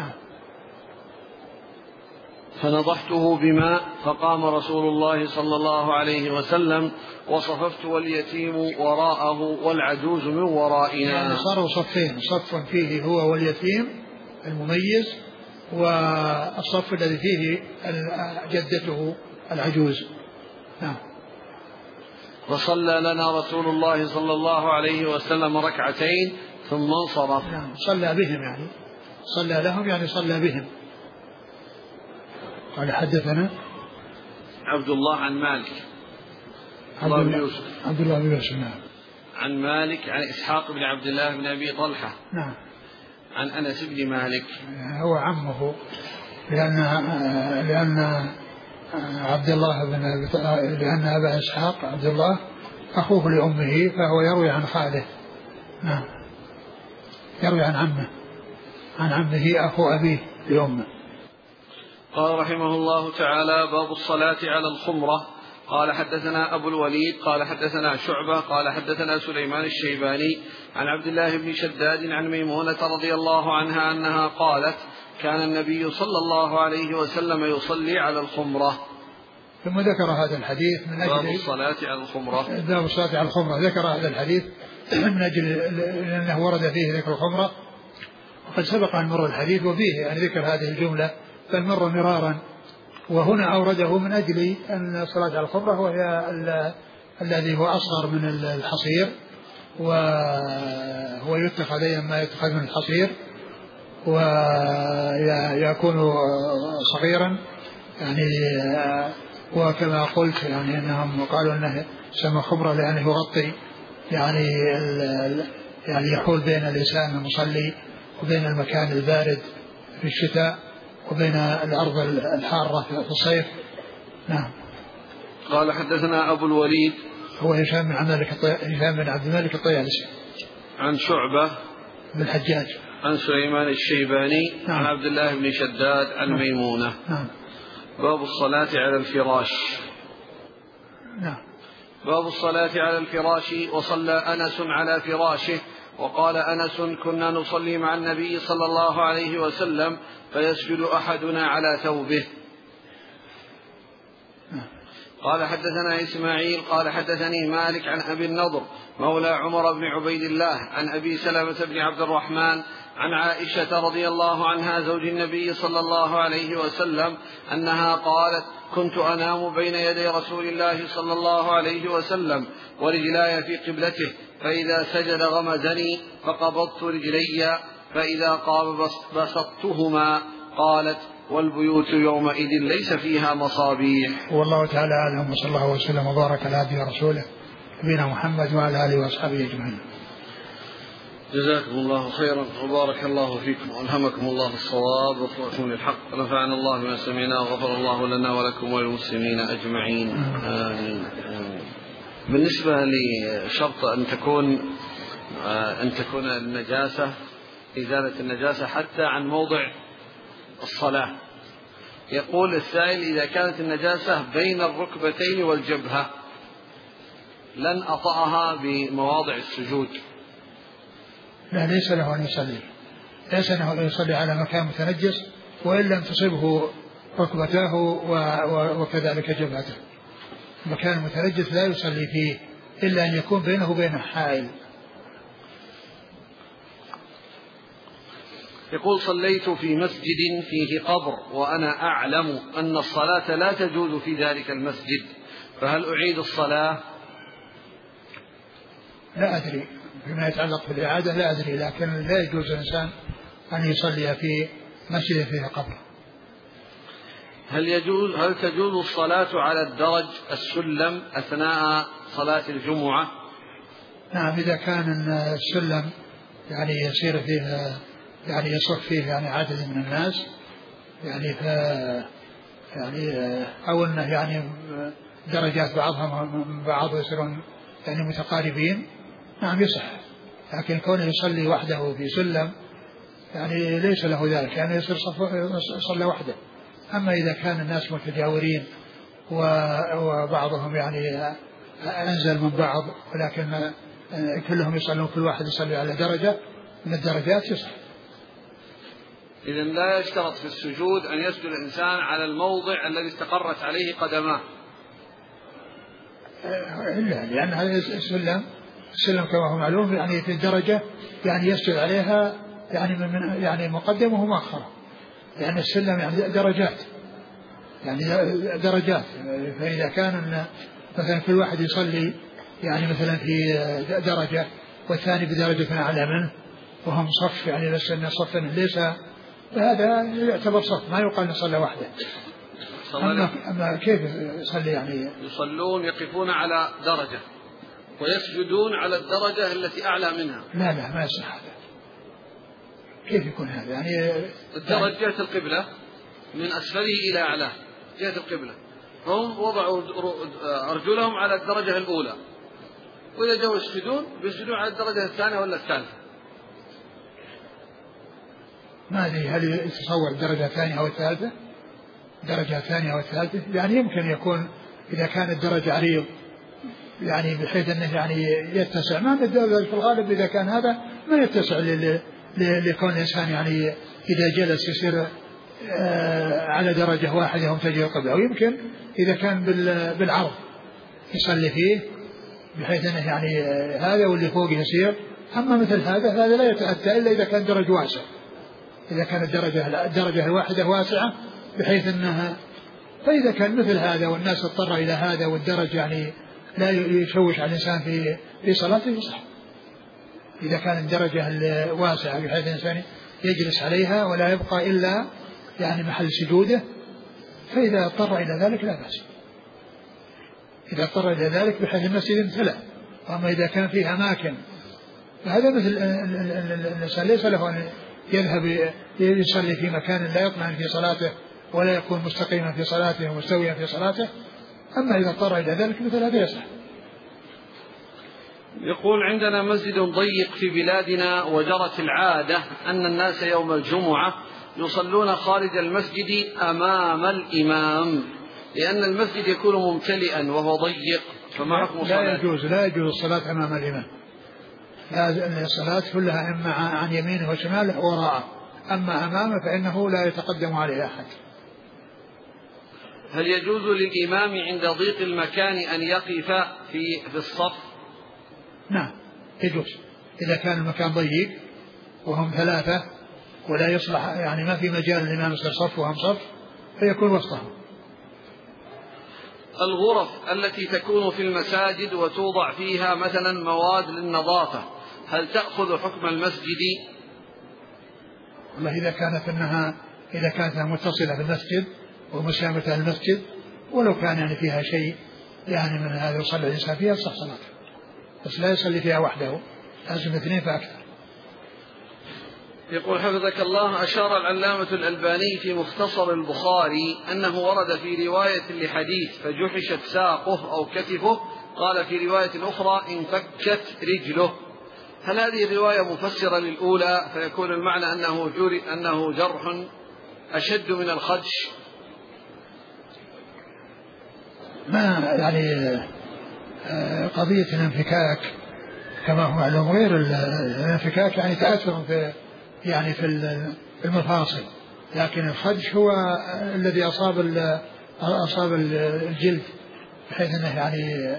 فنضحته بماء فقام رسول الله صلى الله عليه وسلم وصففت واليتيم وراءه والعجوز من ورائنا. يعني صاروا صفين: صف فيه هو واليتيم المميز، والصف الذي فيه جدته العجوز. نعم. وصلى لنا رسول الله صلى الله عليه وسلم ركعتين ثم انصرف. نعم. صلى بهم يعني صلى لهم يعني صلى بهم. قال حدثنا عبد الله عن مالك عبد الله بن يوسف. نعم. عن مالك عن إسحاق بن عبد الله بن أبي طلحة. نعم. عن أنس بن مالك هو عمه، لأن عبد الله لأن أبا إسحاق عبد الله أخوه لأمه، فهو يروي عن خاله. نعم. يروي عن عمه أخو أبيه لأمه. قال رحمه الله تعالى: باب الصلاة على الخمرة. قال حدثنا أبو الوليد قال حدثنا شعبة قال حدثنا سليمان الشيباني عن عبد الله بن شداد عن ميمونة رضي الله عنها أنها قالت: كان النبي صلى الله عليه وسلم يصلي على الخمرة. ثم ذكر هذا الحديث من أجل باب الصلاة على الخمرة. باب الصلاة على الخمرة، ذكر هذا الحديث من أجل أنه ورد فيه ذكر الخمرة، وقد سبق أن مر الحديث وفيه أن ذكر هذه الجملة بل مر مرارا، وهنا أورده من أجل أن الصلاة على الخمرة هو الذي هو أصغر من الحصير، وهو يتخذ ما يتخذ من الحصير ويكون صغيرا يعني. وكما قلت يعني أنهم قالوا أنه سمى خمرة لأنه يغطي يعني يحول بين الإنسان المصلي وبين المكان البارد في الشتاء وبين الأرض الحارة في الصيف. نعم. قال حدثنا أبو الوليد هو هشام بن عبد الملك الطيالسي عن شعبة بن الحجاج عن سليمان الشيباني. نعم. عن عبد الله بن شداد عن ميمونة. نعم. باب الصلاة على الفراش. نعم. باب الصلاة على الفراش. وصلى أنس على فراشه. وقال أنس: كنا نصلي مع النبي صلى الله عليه وسلم فيسجد أحدنا على ثوبه. قال حدثنا إسماعيل قال حدثني مالك عن أبي النضر مولى عمر بن عبيد الله عن أبي سلمة بن عبد الرحمن عن عائشة رضي الله عنها زوج النبي صلى الله عليه وسلم أنها قالت: كنت أنام بين يدي رسول الله صلى الله عليه وسلم ورجلاي في قبلته، فإذا سجد غمزني فقبضت رجلي، فإذا قام بسطتهما. قالت: والبيوت يومئذ ليس فيها مصابيح. والله تعالى أعلم، وصلى الله وسلم وبارك على عبده ورسوله نبينا محمد وعلى آله وأصحابه أجمعين. جزاكم الله خيرا وبارك الله فيكم وألهمكم الله الصواب ووفقكم للحق، ونفعنا الله بما سمعنا وغفر الله لنا ولكم وللمسلمين أجمعين. آمين. بالنسبة لشرط أن تكون النجاسة، إزالة النجاسة حتى عن موضع الصلاة، يقول السائل: إذا كانت النجاسة بين الركبتين والجبهة لن أطأها بمواضع السجود. لا، ليس له أن يصلي، ليس له أن يصلي على مكان متنجس وإن لم تصبه ركبته وكذلك جبهته. مكان متنجس لا يصلي فيه إلا أن يكون بينه وبينه حائل. يقول: صليت في مسجد فيه قبر وأنا أعلم أن الصلاة لا تجوز في ذلك المسجد، فهل أعيد الصلاة؟ لا أدري فيما يتعلق بالإعادة، لا أدري، لكن لا يجوز الإنسان أن يصلي في مسجد فيه قبر. هل تجوز الصلاة على الدرج السلم أثناء صلاة الجمعة؟ نعم، إذا كان السلم يعني يصير فيه يعني يصف فيه يعني عدد من الناس أو أنه يعني درجات بعضها من بعض يصيرون يعني متقاربين، نعم يصح. لكن كونه يصلي وحده في سلم يعني ليس له ذلك، يعني يصير صلى وحده. أما إذا كان الناس متجاورين وبعضهم يعني أنزل من بعض ولكن كلهم يصلون، كل واحد يصلي على درجة من الدرجات، يصح. إذن لا يشترط في السجود أن يسجد الإنسان على الموضع الذي استقرت عليه قدماه، إلا لأن هذا السلم كما هو معلوم يعني في الدرجة يعني يسجد عليها يعني مقدمه ومؤخره، لأن السلم يعني درجات. فإذا كان مثلا كل واحد يصلي يعني مثلا في درجة والثاني بدرجة أعلى منه وهم صف، يعني بس أن صف ليس، فهذا يعتبر صف، ما يقال نصلي وحده. أما كيف يصلي؟ يعني يصلون يقفون على درجة ويسجدون على الدرجة التي أعلى منها. لا ما يصح هذا. كيف يكون هذا؟ يعني الدرجة جهة القبلة من أسفله إلى أعلاه جهة القبلة، هم وضعوا أرجلهم على الدرجة الأولى، وإذا جاءوا يسجدون على الدرجة الثانية ولا الثالثة. ما أدري هل يتصور الدرجة الثانية أو الثالثة؟ درجة ثانية أو الثالثة يعني يمكن يكون إذا كان الدرجة عريض يعني بحيث أنه يعني يتسع، ما ندرج في الغالب إذا كان هذا ما يتسع لكون الإنسان يعني إذا جلس يصير على درجة واحدة ومتجه القبلة، ويمكن إذا كان بالعرض يصلي فيه بحيث أنه يعني هذا واللي فوق يصير. أما مثل هذا لا يتأتى إلا إذا كان درجة واسع، إذا كانت الدرجة الواحدة واسعة بحيث أنها، فإذا كان مثل هذا والناس اضطر إلى هذا والدرجة يعني لا يشوش على الإنسان في صلاته يصح. إذا كان الدرجة الواسعة بحيث الإنسان يجلس عليها ولا يبقى إلا يعني محل سجوده، فإذا اضطر إلى ذلك لا بأس، إذا اضطر إلى ذلك بحيث المسجد امتلأ. أما إذا كان فيه أماكن فهذا مثل الإنسان ليس له أن يذهب يصلي في مكان لا يطمئن في صلاته ولا يكون مستقيما في صلاته ومستويا في صلاته. أما إذا اضطر إلى ذلك مثل هذا يصح. يقول: عندنا مسجد ضيق في بلادنا، وجرت العادة أن الناس يوم الجمعة يصلون خارج المسجد أمام الإمام، لأن المسجد يكون ممتلئا وهو ضيق، فما حكم الصلاة؟ لا يجوز الصلاة أمام الإمام. الصلاة كلها إما عن يمينه وشماله وراءه، أما أمامه فإنه لا يتقدم عليه أحد. هل يجوز للإمام عند ضيق المكان أن يقف في الصف؟ نعم يجوز، إذا كان المكان ضيق وهم ثلاثة ولا يصلح يعني ما في مجال للإمام يصير صف وهم صف فيكون وسطهم. الغرف التي تكون في المساجد وتوضع فيها مثلا مواد للنظافة هل تأخذ حكم المسجد؟ والله إذا كانت متصلة بالمسجد ومسامة المسجد ولو كان يعني فيها شيء يعني من هذا يصلي الإنسان فيها صح صلاته، بس لا يصلي فيها وحده، لازم اثنين فأكثر. يقول حفظك الله: أشار العلامة الألباني في مختصر البخاري أنه ورد في رواية لحديث فجحشت ساقه أو كتفه، قال في رواية أخرى انفكت رجله. هل هذه الرواية مفسرة للأولى فيكون المعنى أنه جرح أشد من الخدش؟ ما يعني قضية الانفكاك كما هو معلوم غير الانفكاك يعني تأثر في المفاصل، لكن الخدش هو الذي أصاب الجلد بحيث أنه يعني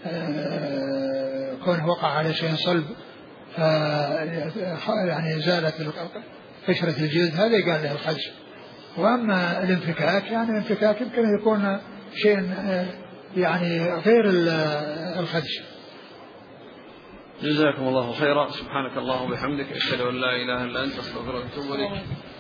كونه وقع على شيء صلب يعني زالت قشرة الجلد، هذا قال له الخدش. وأما الانفكاك يعني الانفكاك يمكن يكون شيء يعني غير الخدش. جزاكم الله خيرا. سبحانك اللهم وبحمدك، أشهد أن لا إله إلا أنت، أستغفرك وأتوب إليك.